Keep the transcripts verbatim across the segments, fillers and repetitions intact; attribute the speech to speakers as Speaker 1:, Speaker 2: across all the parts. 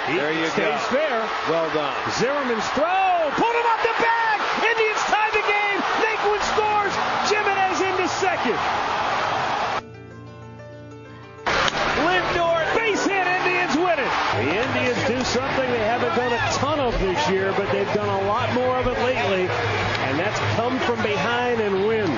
Speaker 1: He
Speaker 2: there you
Speaker 1: stays
Speaker 2: go.
Speaker 1: fair.
Speaker 2: Well done.
Speaker 1: Zimmerman's throw. Put him up the bag. Indians tie the game. Naquin scores. Jimenez into second. Lindor, base hit. Indians win it. The Indians do something they haven't done a ton of this year, but they've done a lot more of it lately, and that's come from behind and win.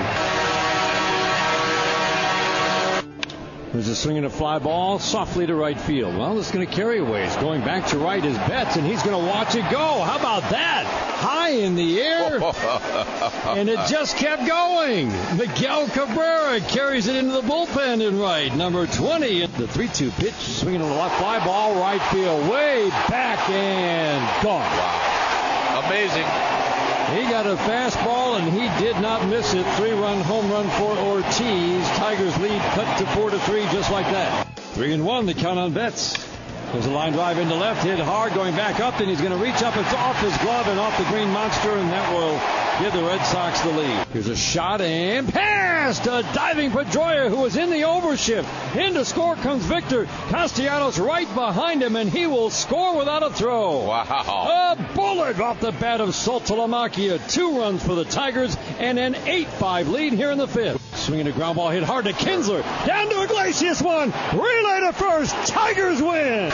Speaker 3: There's a swing and a fly ball softly to right field. Well, it's going to carry away. It's going back to right is Betts, and he's going to watch it go. How about that? High in the air, and it just kept going. Miguel Cabrera carries it into the bullpen in right. Number twenty, the three two pitch, swinging on a fly ball, right field, way back and gone.
Speaker 2: Wow. Amazing.
Speaker 3: He got a fastball, and he did not miss it. Three-run home run for Ortiz. Tigers lead cut to four to three, just like that. Three and one, the count on Betts. There's a line drive into left, hit hard, going back up, and he's going to reach up. It's off his glove and off the green monster, and that will give the Red Sox the lead. Here's a shot and pass to diving Pedroia, who was in the overshift. In to score comes Victor. Castellanos right behind him, and he will score without a throw.
Speaker 2: Wow.
Speaker 3: A bullet off the bat of Saltalamacchia. Two runs for the Tigers and an eight five lead here in the fifth. Swinging a ground ball hit hard to Kinsler. Down to Iglesias, one. Relay to first. Tigers win.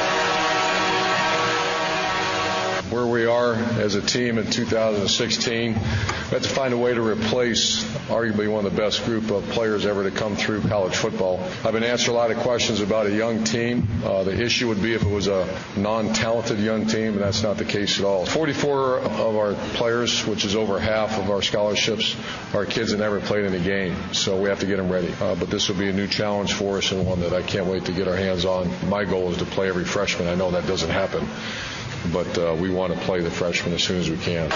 Speaker 4: Where we are as a team in two thousand sixteen, we have to find a way to replace arguably one of the best group of players ever to come through college football. I've been answering a lot of questions about a young team. Uh, the issue would be if it was a non-talented young team, and that's not the case at all. forty-four of our players, which is over half of our scholarships, are kids that never played in a game, so we have to get them ready. Uh, but this will be a new challenge for us and one that I can't wait to get our hands on. My goal is to play every freshman. I know that doesn't happen, but uh, we want to play the freshmen as soon as we can.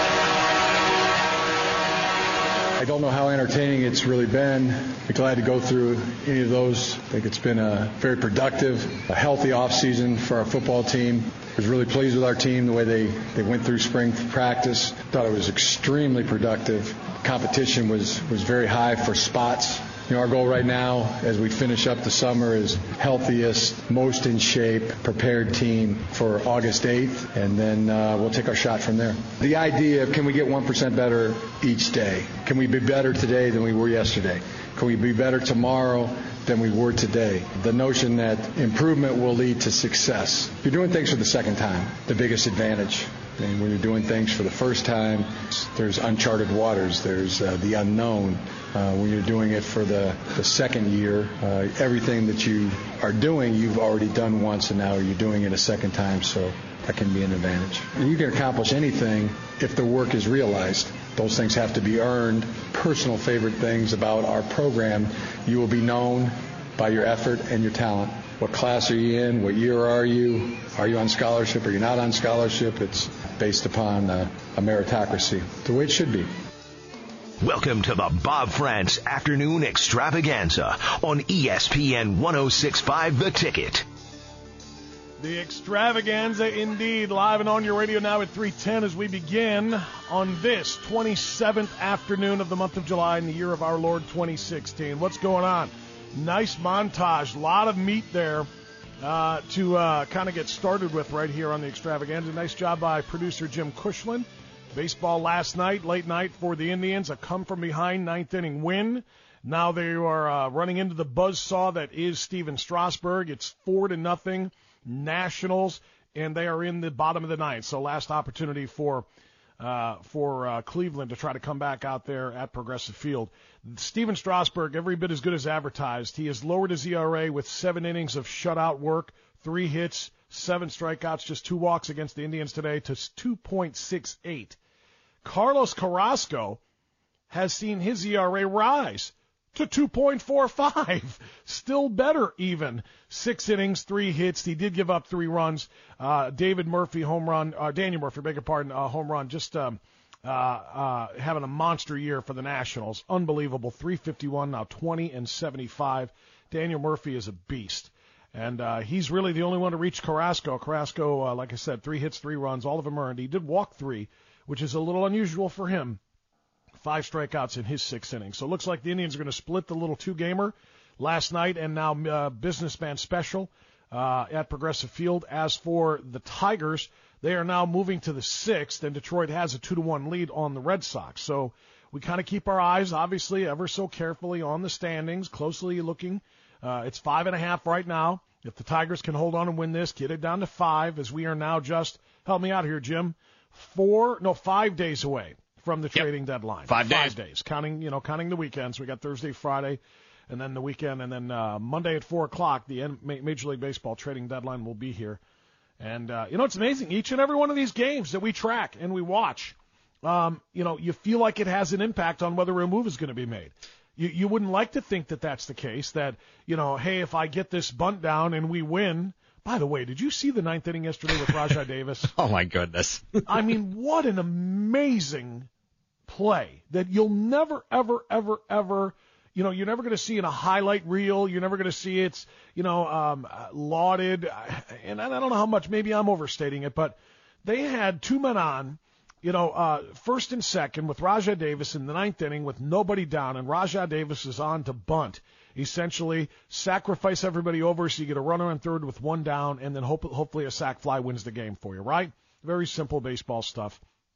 Speaker 5: I don't know how entertaining it's really been. I'm glad to go through any of those. I think it's been a very productive, a healthy offseason for our football team. I was really pleased with our team, the way they, they went through spring practice. Thought it was extremely productive. Competition was, was very high for spots. You know, our goal right now as we finish up the summer is healthiest, most in shape, prepared team for August eighth, and then uh, we'll take our shot from there. The idea of can we get one percent better each day? Can we be better today than we were yesterday? Can we be better tomorrow than we were today? The notion that improvement will lead to success. You're doing things for the second time, the biggest advantage. And when you're doing things for the first time, there's uncharted waters, there's uh, the unknown. Uh, when you're doing it for the, the second year, uh, everything that you are doing, you've already done once, and now you're doing it a second time, so that can be an advantage. And you can accomplish anything if the work is realized. Those things have to be earned. Personal favorite things about our program, you will be known by your effort and your talent. What class are you in? What year are you? Are you on scholarship? Are you not on scholarship? It's based upon uh, a meritocracy, the way it should be.
Speaker 6: Welcome to the Bob France Afternoon Extravaganza on E S P N ten sixty-five The Ticket.
Speaker 7: The Extravaganza indeed, live and on your radio now at three ten as we begin on this twenty-seventh afternoon of the month of July in the year of our Lord twenty sixteen. What's going on? Nice montage, a lot of meat there uh, to uh, kind of get started with right here on the Extravaganza. Nice job by producer Jim Cushland. Baseball last night, late night for the Indians, a come-from-behind ninth-inning win. Now they are uh, running into the buzzsaw that is Stephen Strasburg. It's four to nothing Nationals, and they are in the bottom of the ninth. So last opportunity for uh, for uh, Cleveland to try to come back out there at Progressive Field. Stephen Strasburg, every bit as good as advertised. He has lowered his E R A with seven innings of shutout work, three hits, seven strikeouts, just two walks against the Indians today to two point six eight. Carlos Carrasco has seen his E R A rise to two point four five. Still better even. Six innings, three hits. He did give up three runs. Uh, David Murphy home run, uh, Daniel Murphy, beg your pardon, uh, home run. Just um, uh, uh, having a monster year for the Nationals. Unbelievable. three fifty-one, now twenty and seventy-five. Daniel Murphy is a beast. And uh, he's really the only one to reach Carrasco. Carrasco, uh, like I said, three hits, three runs, all of them earned. He did walk three, which is a little unusual for him. Five strikeouts in his sixth inning. So it looks like the Indians are going to split the little two-gamer last night, and now uh, businessman special uh, at Progressive Field. As for the Tigers, they are now moving to the sixth, and Detroit has a two to one lead on the Red Sox. So we kind of keep our eyes, obviously, ever so carefully on the standings, closely looking. Uh, it's five and a half right now. If the Tigers can hold on and win this, get it down to five, as we are now just, help me out here, Jim, four, no, five days away from the trading yep. deadline.
Speaker 8: Five days.
Speaker 7: Five days, counting, you know, counting the weekends. We got Thursday, Friday, and then the weekend, and then uh, Monday at four o'clock, the Major League Baseball trading deadline will be here. And, uh, you know, it's amazing. Each and every one of these games that we track and we watch, um, you know, you feel like it has an impact on whether a move is going to be made. You, you wouldn't like to think that that's the case, that, you know, hey, if I get this bunt down and we win. By the way, did you see the ninth inning yesterday with Rajai Davis?
Speaker 8: Oh, my goodness.
Speaker 7: I mean, what an amazing play that you'll never, ever, ever, ever, you know, you're never going to see in a highlight reel. You're never going to see it's, you know, um, lauded. And I don't know how much, maybe I'm overstating it, but they had two men on. You know, uh, first and second with Rajai Davis in the ninth inning with nobody down, and Rajai Davis is on to bunt. Essentially, sacrifice everybody over so you get a runner on third with one down, and then hope, hopefully a sac fly wins the game for you, right? Very simple baseball stuff.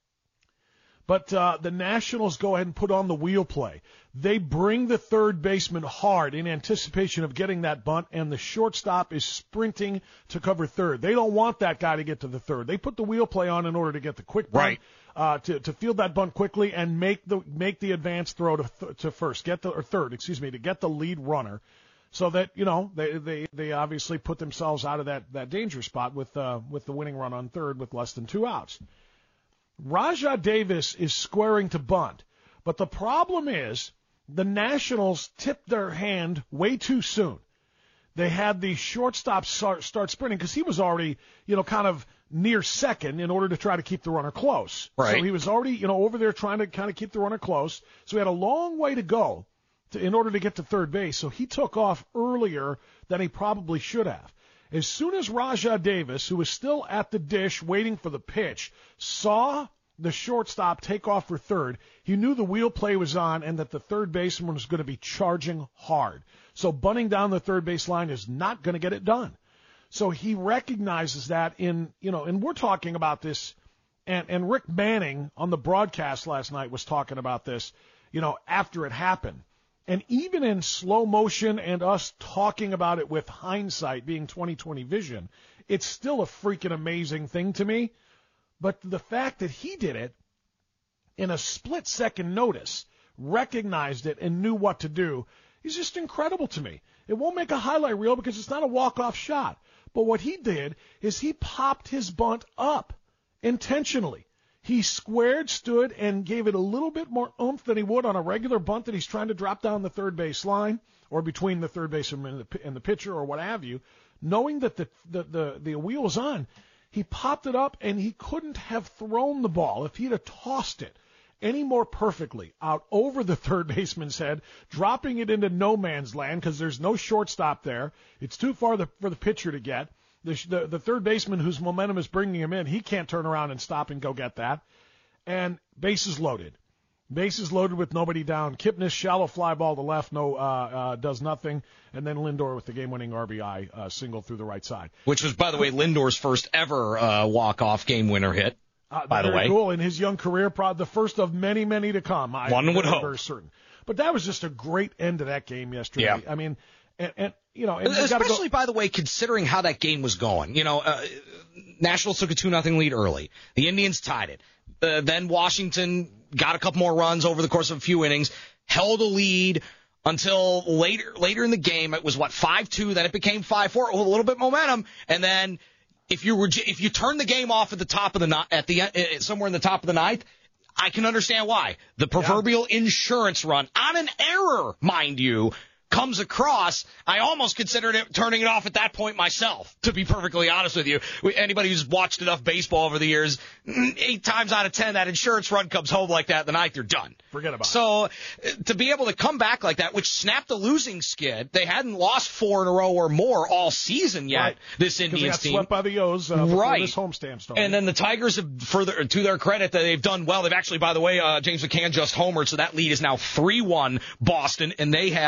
Speaker 7: But uh, the Nationals go ahead and put on the wheel play. They bring the third baseman hard in anticipation of getting that bunt, and the shortstop is sprinting to cover third. They don't want that guy to get to the third. They put the wheel play on in order to get the quick bunt,
Speaker 8: right.
Speaker 7: uh, to to field that bunt quickly and make the make the advance throw to th- to first, get the or third, excuse me, to get the lead runner, so that you know they they they obviously put themselves out of that that danger spot with uh, with the winning run on third with less than two outs. Rajai Davis is squaring to bunt, but the problem is the Nationals tipped their hand way too soon. They had the shortstop start, start sprinting because he was already, you know, kind of near second in order to try to keep the runner close.
Speaker 8: Right.
Speaker 7: So he was already, you know, over there trying to kind of keep the runner close. So he had a long way to go to, in order to get to third base. So he took off earlier than he probably should have. As soon as Rajai Davis, who was still at the dish waiting for the pitch, saw the shortstop take off for third, he knew the wheel play was on and that the third baseman was going to be charging hard. So bunting down the third base line is not going to get it done. So he recognizes that in, you know, and we're talking about this, and, and Rick Manning on the broadcast last night was talking about this, you know, after it happened. And even in slow motion and us talking about it with hindsight being twenty twenty vision, it's still a freaking amazing thing to me. But the fact that he did it in a split-second notice, recognized it, and knew what to do, is just incredible to me. It won't make a highlight reel because it's not a walk-off shot. But what he did is he popped his bunt up intentionally. He squared, stood, and gave it a little bit more oomph than he would on a regular bunt that he's trying to drop down the third base line or between the third baseman and the, and the pitcher or what have you, knowing that the, the, the, the wheel was on. He popped it up, and he couldn't have thrown the ball if he'd have tossed it any more perfectly out over the third baseman's head, dropping it into no man's land because there's no shortstop there. It's too far the, for the pitcher to get. The, the, the third baseman whose momentum is bringing him in, he can't turn around and stop and go get that. And bases loaded. Bases loaded with nobody down. Kipnis, shallow fly ball to left, no, uh, uh, does nothing. And then Lindor with the game-winning R B I uh, single through the right side.
Speaker 8: Which was, by the way, Lindor's first ever uh, walk-off game-winner hit,
Speaker 7: uh,
Speaker 8: by the way.
Speaker 7: Cool. In his young career, probably the first of many, many to come. I,
Speaker 8: One would
Speaker 7: I'm
Speaker 8: hope.
Speaker 7: very certain. But that was just a great end to that game yesterday.
Speaker 8: Yeah.
Speaker 7: I mean, and, and you know, and
Speaker 8: especially,
Speaker 7: go-
Speaker 8: by the way, considering how that game was going. You know, uh, Nationals took a two nothing lead early. The Indians tied it. Uh, then Washington got a couple more runs over the course of a few innings, held a lead until later later in the game. It was, what, five two, then it became five four, a little bit momentum, and then if you were if you turn the game off at the top of the at the uh, somewhere in the top of the ninth, I can understand why. The proverbial yeah. insurance run on an error, mind you, comes across. I almost considered it turning it off at that point myself, to be perfectly honest with you. Anybody who's watched enough baseball over the years, eight times out of ten, that insurance run comes home like that in the ninth, you're done.
Speaker 7: Forget about
Speaker 8: so,
Speaker 7: it.
Speaker 8: So to be able to come back like that, which snapped the losing skid, they hadn't lost four in a row or more all season yet,
Speaker 7: right.
Speaker 8: this Indians
Speaker 7: they got
Speaker 8: team.
Speaker 7: swept by the O's uh, before
Speaker 8: right.
Speaker 7: this homestand started.
Speaker 8: And then the Tigers have, further to their credit, that they've done well. They've actually, by the way, uh, James McCann just homered, so that lead is now three one Boston, and they have, or, or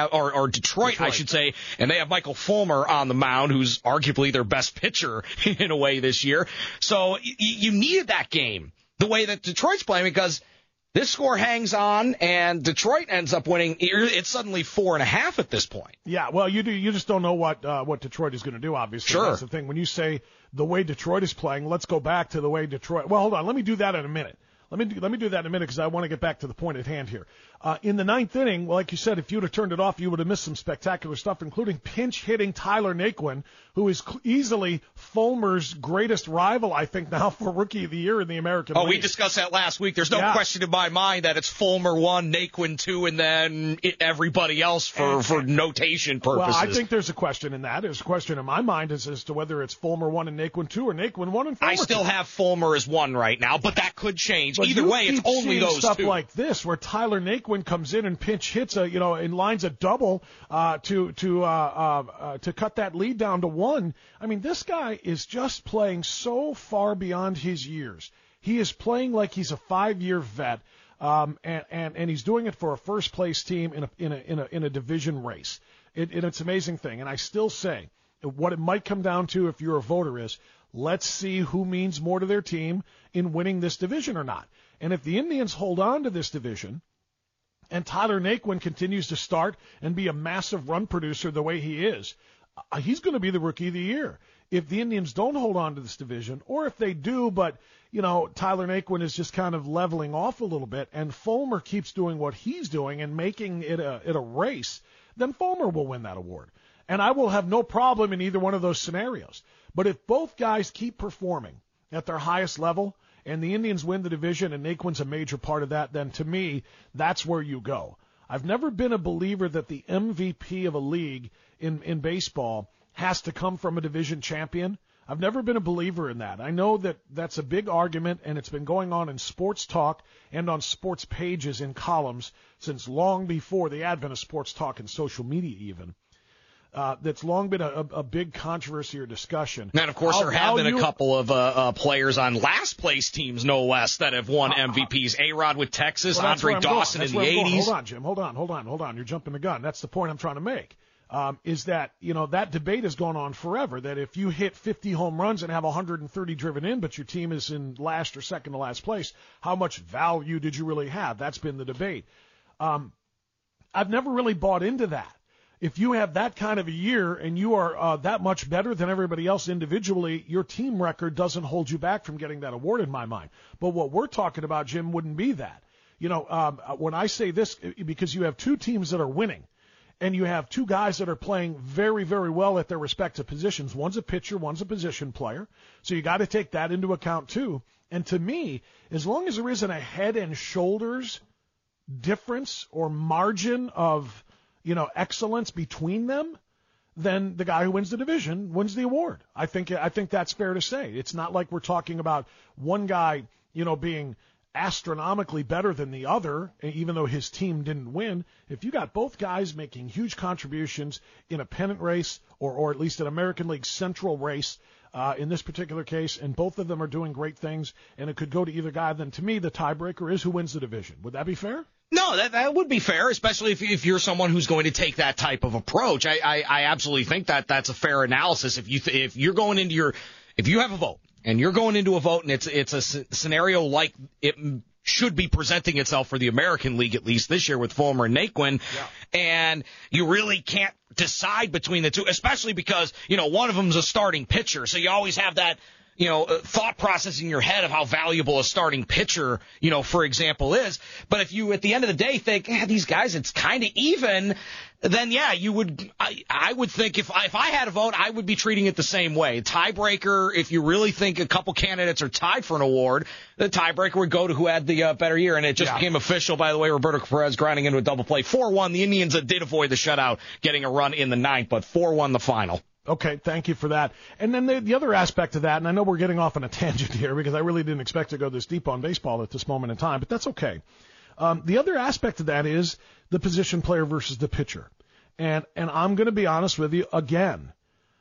Speaker 8: or Detroit, Detroit, I should say, and they have Michael Fulmer on the mound, who's arguably their best pitcher in a way this year. So y- you needed that game the way that Detroit's playing, because this score hangs on and Detroit ends up winning. It's suddenly four and a half at this point.
Speaker 7: Yeah, well, you do. You just don't know what uh, what Detroit is going to do, obviously.
Speaker 8: Sure.
Speaker 7: That's the thing. When you say the way Detroit is playing, let's go back to the way Detroit. Well, hold on. Let me do that in a minute. Let me do, let me do that in a minute because I want to get back to the point at hand here. Uh, in the ninth inning, well, like you said, if you'd have turned it off, you would have missed some spectacular stuff, including pinch hitting Tyler Naquin, who is cl- easily Fulmer's greatest rival, I think, now for Rookie of the Year in the American
Speaker 8: oh,
Speaker 7: League.
Speaker 8: We discussed that last week. There's no
Speaker 7: yeah.
Speaker 8: question in my mind that it's Fulmer one, Naquin two, and then it, everybody else for, and, for notation purposes.
Speaker 7: Well, I think there's a question in that. There's a question in my mind as, as to whether it's Fulmer one and Naquin two or Naquin one and Fulmer
Speaker 8: I still
Speaker 7: two.
Speaker 8: have Fulmer as one right now, but that could change.
Speaker 7: But
Speaker 8: Either way, it's only those
Speaker 7: stuff
Speaker 8: two.
Speaker 7: Like this, where Tyler Naquin comes in and pinch hits a, you know, in lines a double uh, to to uh, uh, uh, to cut that lead down to one. I mean, this guy is just playing so far beyond his years. He is playing like he's a five-year vet, um, and, and and he's doing it for a first-place team in a in a in a in a division race. It, it, it's an amazing thing, and I still say what it might come down to if you're a voter is let's see who means more to their team in winning this division or not. And if the Indians hold on to this division and Tyler Naquin continues to start and be a massive run producer the way he is, uh, he's going to be the Rookie of the Year. If the Indians don't hold on to this division, or if they do, but, you know, Tyler Naquin is just kind of leveling off a little bit and Fulmer keeps doing what he's doing and making it a, it a race, then Fulmer will win that award. And I will have no problem in either one of those scenarios. But if both guys keep performing at their highest level, and the Indians win the division, and Naquin's a major part of that, then to me, that's where you go. I've never been a believer that the M V P of a league in, in baseball has to come from a division champion. I've never been a believer in that. I know that that's a big argument, and it's been going on in sports talk and on sports pages in columns since long before the advent of sports talk and social media even. Uh, that's long been a, a, a big controversy or discussion.
Speaker 8: And, of course,
Speaker 7: I'll,
Speaker 8: there have
Speaker 7: I'll
Speaker 8: been
Speaker 7: you,
Speaker 8: a couple of uh, uh, players on last-place teams, no less, that have won M V Ps. A-Rod with Texas,
Speaker 7: well,
Speaker 8: Andre Dawson in the eighties.
Speaker 7: Hold on, Jim. Hold on, hold on, hold on. You're jumping the gun. That's the point I'm trying to make, um, is that, you know, that debate has gone on forever, that if you hit fifty home runs and have one hundred thirty driven in, but your team is in last or second to last place, how much value did you really have? That's been the debate. Um, I've never really bought into that. If you have that kind of a year and you are uh, that much better than everybody else individually, your team record doesn't hold you back from getting that award in my mind. But what we're talking about, Jim, wouldn't be that. You know, um, when I say this, because you have two teams that are winning and you have two guys that are playing very, very well at their respective positions. One's a pitcher, one's a position player. So you got to take that into account too. And to me, as long as there isn't a head and shoulders difference or margin of, you know, excellence between them, then the guy who wins the division wins the award. I think I think that's fair to say. It's not like we're talking about one guy, you know, being astronomically better than the other, even though his team didn't win. If you got both guys making huge contributions in a pennant race or, or at least an American League Central race, uh, in this particular case, and both of them are doing great things, and it could go to either guy, then to me the tiebreaker is who wins the division. Would that be fair?
Speaker 8: No, that that would be fair, especially if if you're someone who's going to take that type of approach. I I, I absolutely think that that's a fair analysis. If you th- if you're going into your if you have a vote and you're going into a vote and it's it's a c- scenario like it should be presenting itself for the American League at least this year with Fulmer and Naquin, yeah. and you really can't decide between the two, especially because you know one of them's a starting pitcher, so you always have that. You know, thought process in your head of how valuable a starting pitcher, you know, for example, is. But if you, at the end of the day, think, yeah, these guys, it's kind of even, then, yeah, you would, I, I would think if I, if I had a vote, I would be treating it the same way. Tiebreaker, if you really think a couple candidates are tied for an award, the tiebreaker would go to who had the uh, better year. And it just yeah. became official, by the way, Roberto Perez grinding into a double play. four one, the Indians uh, did avoid the shutout, getting a run in the ninth, but four one the final.
Speaker 7: Okay, thank you for that. And then the, the other aspect of that, and I know we're getting off on a tangent here because I really didn't expect to go this deep on baseball at this moment in time, but that's okay. Um, the other aspect of that is the position player versus the pitcher. And and I'm going to be honest with you again.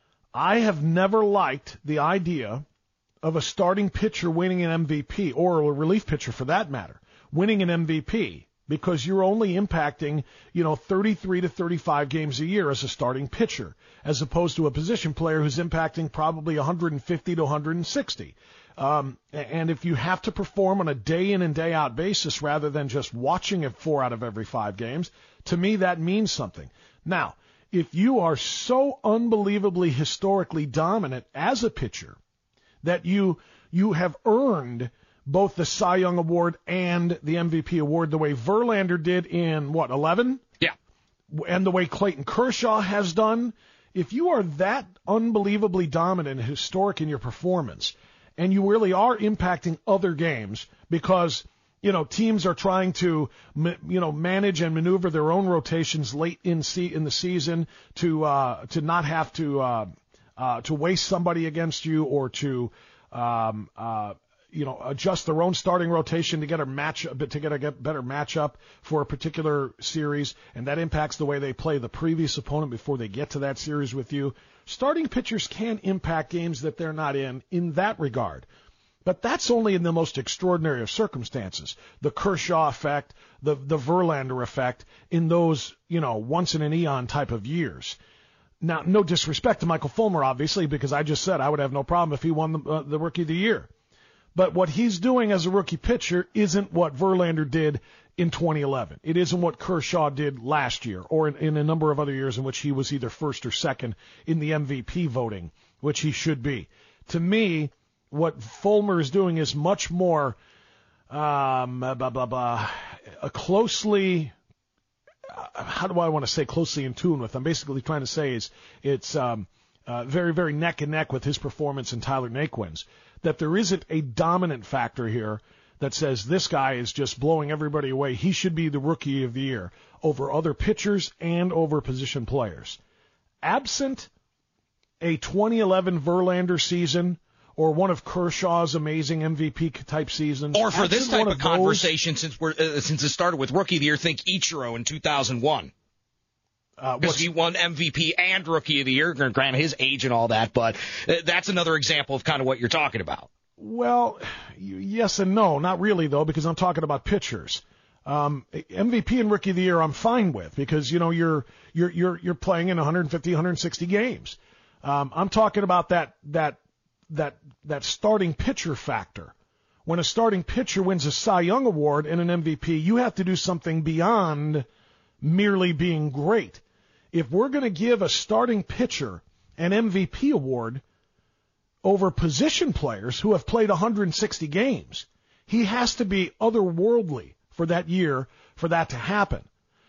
Speaker 7: I have never liked the idea of a starting pitcher winning an M V P, or a relief pitcher for that matter, winning an M V P. because you're only impacting, you know, thirty-three to thirty-five games a year as a starting pitcher, as opposed to a position player who's impacting probably one hundred fifty to one hundred sixty. Um, and if you have to perform on a day in and day out basis rather than just watching it four out of every five games, to me that means something. Now, if you are so unbelievably historically dominant as a pitcher that you you have earned both the Cy Young Award and the M V P award the way Verlander did in, what, eleven?
Speaker 8: Yeah.
Speaker 7: And the way Clayton Kershaw has done, if you are that unbelievably dominant and historic in your performance, and you really are impacting other games because, you know, teams are trying to, you know, manage and maneuver their own rotations late in se- in the season to uh, to not have to uh, uh, to waste somebody against you or to um, uh, you know, adjust their own starting rotation to get a match, to get a get better matchup for a particular series, and that impacts the way they play the previous opponent before they get to that series with you. Starting pitchers can impact games that they're not in in that regard. But that's only in the most extraordinary of circumstances. The Kershaw effect, the the Verlander effect, in those, you know, once in an eon type of years. Now, no disrespect to Michael Fulmer, obviously, because I just said I would have no problem if he won the, uh, the Rookie of the Year. But what he's doing as a rookie pitcher isn't what Verlander did in twenty eleven. It isn't what Kershaw did last year or in, in a number of other years in which he was either first or second in the M V P voting, which he should be. To me, what Fulmer is doing is much more um, blah, blah, blah, a closely, uh, how do I want to say closely in tune with? I'm basically trying to say is it's um, uh, very, very neck and neck with his performance and Tyler Naquin's. That there isn't a dominant factor here that says this guy is just blowing everybody away. He should be the Rookie of the Year over other pitchers and over position players. Absent a twenty eleven Verlander season or one of Kershaw's amazing M V P type seasons,
Speaker 8: or for this type of,
Speaker 7: of
Speaker 8: conversation,
Speaker 7: those,
Speaker 8: since we're uh, since it started with Rookie of the Year, think Ichiro in two thousand one. Because uh, he won M V P and Rookie of the Year, granted his age and all that, but that's another example of kind of what you're talking about.
Speaker 7: Well, yes and no, not really though, because I'm talking about pitchers. Um, M V P and Rookie of the Year I'm fine with because you know you're you're you're you're playing in one hundred fifty, one hundred sixty games. Um, I'm talking about that that that that starting pitcher factor. When a starting pitcher wins a Cy Young Award and an M V P, you have to do something beyond merely being great. If we're going to give a starting pitcher an M V P award over position players who have played one hundred sixty games, he has to be otherworldly for that year for that to happen.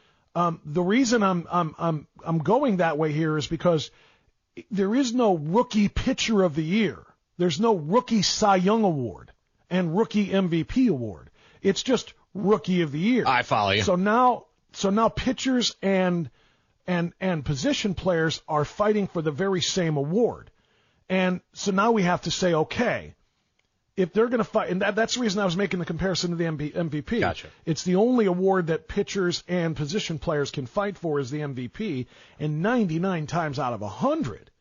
Speaker 7: Um, the reason I'm I'm I'm I'm going that way here is because there is no Rookie Pitcher of the Year. There's no Rookie Cy Young Award and Rookie M V P award. It's just Rookie of the Year.
Speaker 8: I follow you.
Speaker 7: So now so now pitchers and and and position players are fighting for the very same award. And so now we have to say, okay, if they're going to fight, and that, that's the reason I was making the comparison to the M V P.
Speaker 8: Gotcha.
Speaker 7: It's the only award that pitchers and position players can fight for is the M V P, and ninety-nine times out of one hundred,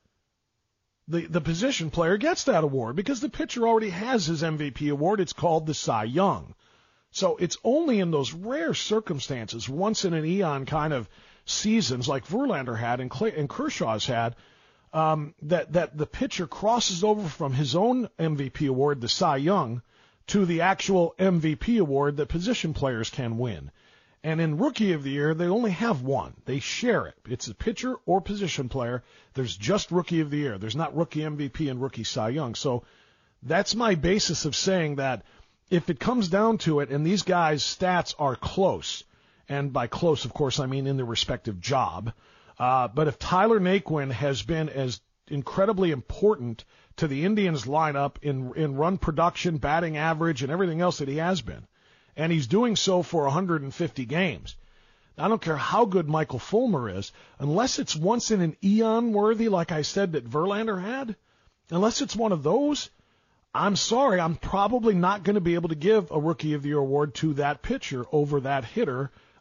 Speaker 7: the, the position player gets that award because the pitcher already has his M V P award. It's called the Cy Young. So it's only in those rare circumstances, once in an eon kind of seasons like Verlander had and, Clay, and Kershaw's had, um, that, that the pitcher crosses over from his own M V P award, the Cy Young, to the actual M V P award that position players can win. And in Rookie of the Year, they only have one. They share it. It's a pitcher or position player. There's just Rookie of the Year. There's not Rookie M V P and Rookie Cy Young. So that's my basis of saying that if it comes down to it and these guys' stats are close, and by close, of course, I mean in their respective job, uh, but if Tyler Naquin has been as incredibly important to the Indians lineup in, in run production, batting average, and everything else that he has been, and he's doing so for one hundred fifty games, I don't care how good Michael Fulmer is, unless it's once in an eon worthy, like I said, that Verlander had, unless it's one of those, I'm sorry, I'm probably not going to be able to give a Rookie of the Year award to that pitcher over that hitter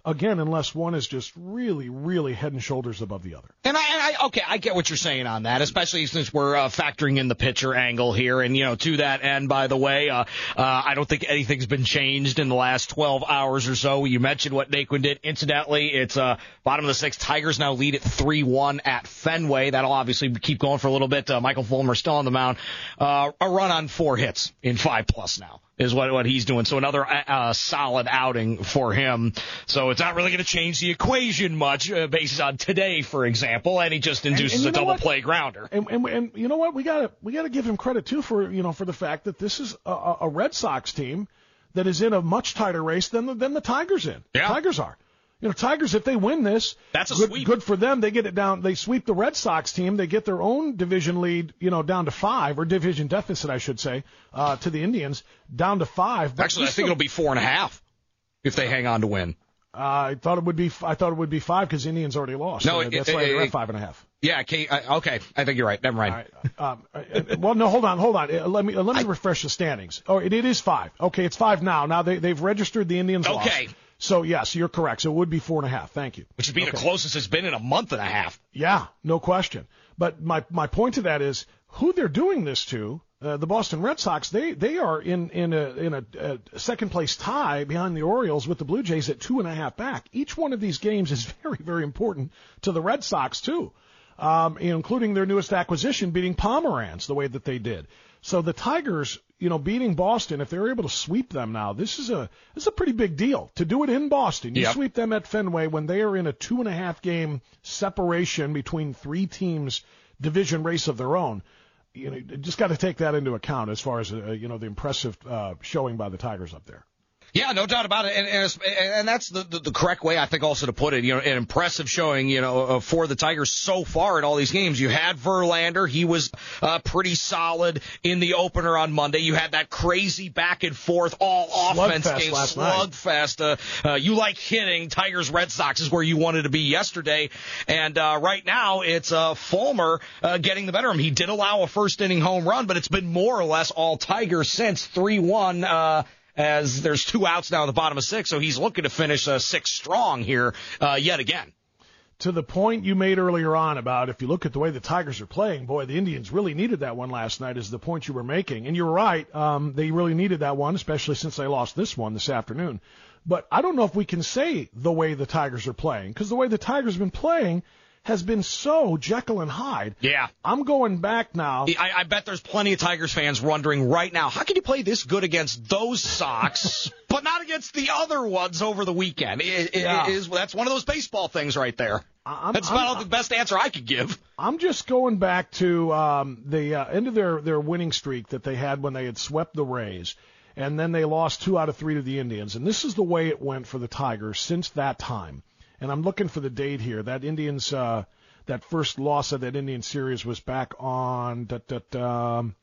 Speaker 7: again, unless one is just really, really head and shoulders above the other.
Speaker 8: And I, and I, okay, I get what you're saying on that, especially since we're uh, factoring in the pitcher angle here. And, you know, to that end, by the way, uh, uh, I don't think anything's been changed in the last twelve hours or so. You mentioned what Naquin did. Incidentally, it's uh, bottom of the sixth. Tigers now lead at three one at Fenway. That'll obviously keep going for a little bit. Uh, Michael Fulmer still on the mound. Uh, a run on four hits in five plus now is what, what he's doing. So another uh, solid outing for him. So it's not really going to change the equation much uh, based on today, for example, and he just induces
Speaker 7: and, and
Speaker 8: a double
Speaker 7: what?
Speaker 8: play grounder.
Speaker 7: And, and, and you know what? We got to we got to give him credit too for you know for the fact that this is a, a Red Sox team that is in a much tighter race than the, than the Tigers in.
Speaker 8: Yeah.
Speaker 7: The Tigers are. You know, Tigers, if they win this,
Speaker 8: that's a
Speaker 7: good,
Speaker 8: sweep.
Speaker 7: Good for them. They get it down. They sweep the Red Sox team. They get their own division lead, you know, down to five, or division deficit, I should say, uh, to the Indians, down to five. But
Speaker 8: Actually, I think
Speaker 7: still,
Speaker 8: it'll be four and a half if they hang on to win.
Speaker 7: Uh, I thought it would be. I thought it would be five because Indians already lost.
Speaker 8: No,
Speaker 7: so
Speaker 8: it,
Speaker 7: that's
Speaker 8: it,
Speaker 7: why
Speaker 8: it,
Speaker 7: they're
Speaker 8: it,
Speaker 7: at five and a half.
Speaker 8: Yeah. Okay. okay. I think you're right. Never mind.
Speaker 7: All right. Um, well, no, hold on, hold on. Uh, Let me uh, let me I, refresh the standings. Oh, it, it is five. Okay, it's five now. Now they they've registered the Indians.
Speaker 8: Okay.
Speaker 7: Lost. So yes, you're correct. So it would be four and a half. Thank you.
Speaker 8: Which would be
Speaker 7: okay.
Speaker 8: the closest it's been in a month and a half.
Speaker 7: Yeah, no question. But my my point to that is who they're doing this to. Uh, the Boston Red Sox, they they are in in a in a, a second place tie behind the Orioles with the Blue Jays at two and a half back. Each one of these games is very very important to the Red Sox too, um, including their newest acquisition, beating Pomeranz the way that they did. So the Tigers, you know, beating Boston, if they're able to sweep them now, this is a this is a pretty big deal to do it in Boston. You
Speaker 8: yep.
Speaker 7: sweep them at Fenway when they are in a two and a half game separation between three teams' division race of their own. You know, just got to take that into account as far as uh, you know the impressive uh, showing by the Tigers up there.
Speaker 8: Yeah, no doubt about it, and and, and that's the, the the correct way, I think, also to put it. You know, an impressive showing, you know, uh, for the Tigers so far in all these games. You had Verlander; he was uh, pretty solid in the opener on Monday. You had that crazy back and forth all offense
Speaker 7: slugfest
Speaker 8: game,
Speaker 7: last
Speaker 8: slugfest. Uh, uh, you like hitting. Tigers Red Sox is where you wanted to be yesterday, and uh, right now it's uh, Fulmer uh, getting the better of him. He did allow a first inning home run, but it's been more or less all Tigers since three one. Uh, As there's two outs now at the bottom of six, so he's looking to finish uh, six strong here uh, yet again.
Speaker 7: To the point you made earlier on about if you look at the way the Tigers are playing, boy, the Indians really needed that one last night is the point you were making. And you're right, um, they really needed that one, especially since they lost this one this afternoon. But I don't know if we can say the way the Tigers are playing, because the way the Tigers have been playing has been so Jekyll and Hyde.
Speaker 8: Yeah.
Speaker 7: I'm going back now.
Speaker 8: I, I bet there's plenty of Tigers fans wondering right now, how can you play this good against those Sox, but not against the other ones over the weekend? It, it,
Speaker 7: yeah.
Speaker 8: it is, that's one of those baseball things right there.
Speaker 7: I'm,
Speaker 8: that's
Speaker 7: I'm,
Speaker 8: about I'm, the best answer I could give.
Speaker 7: I'm just going back to um, the uh, end of their, their winning streak that they had when they had swept the Rays, and then they lost two out of three to the Indians. And this is the way it went for the Tigers since that time. And I'm looking for the date here. That Indians, uh, that first loss of that Indian series was back on, da, da, da, um,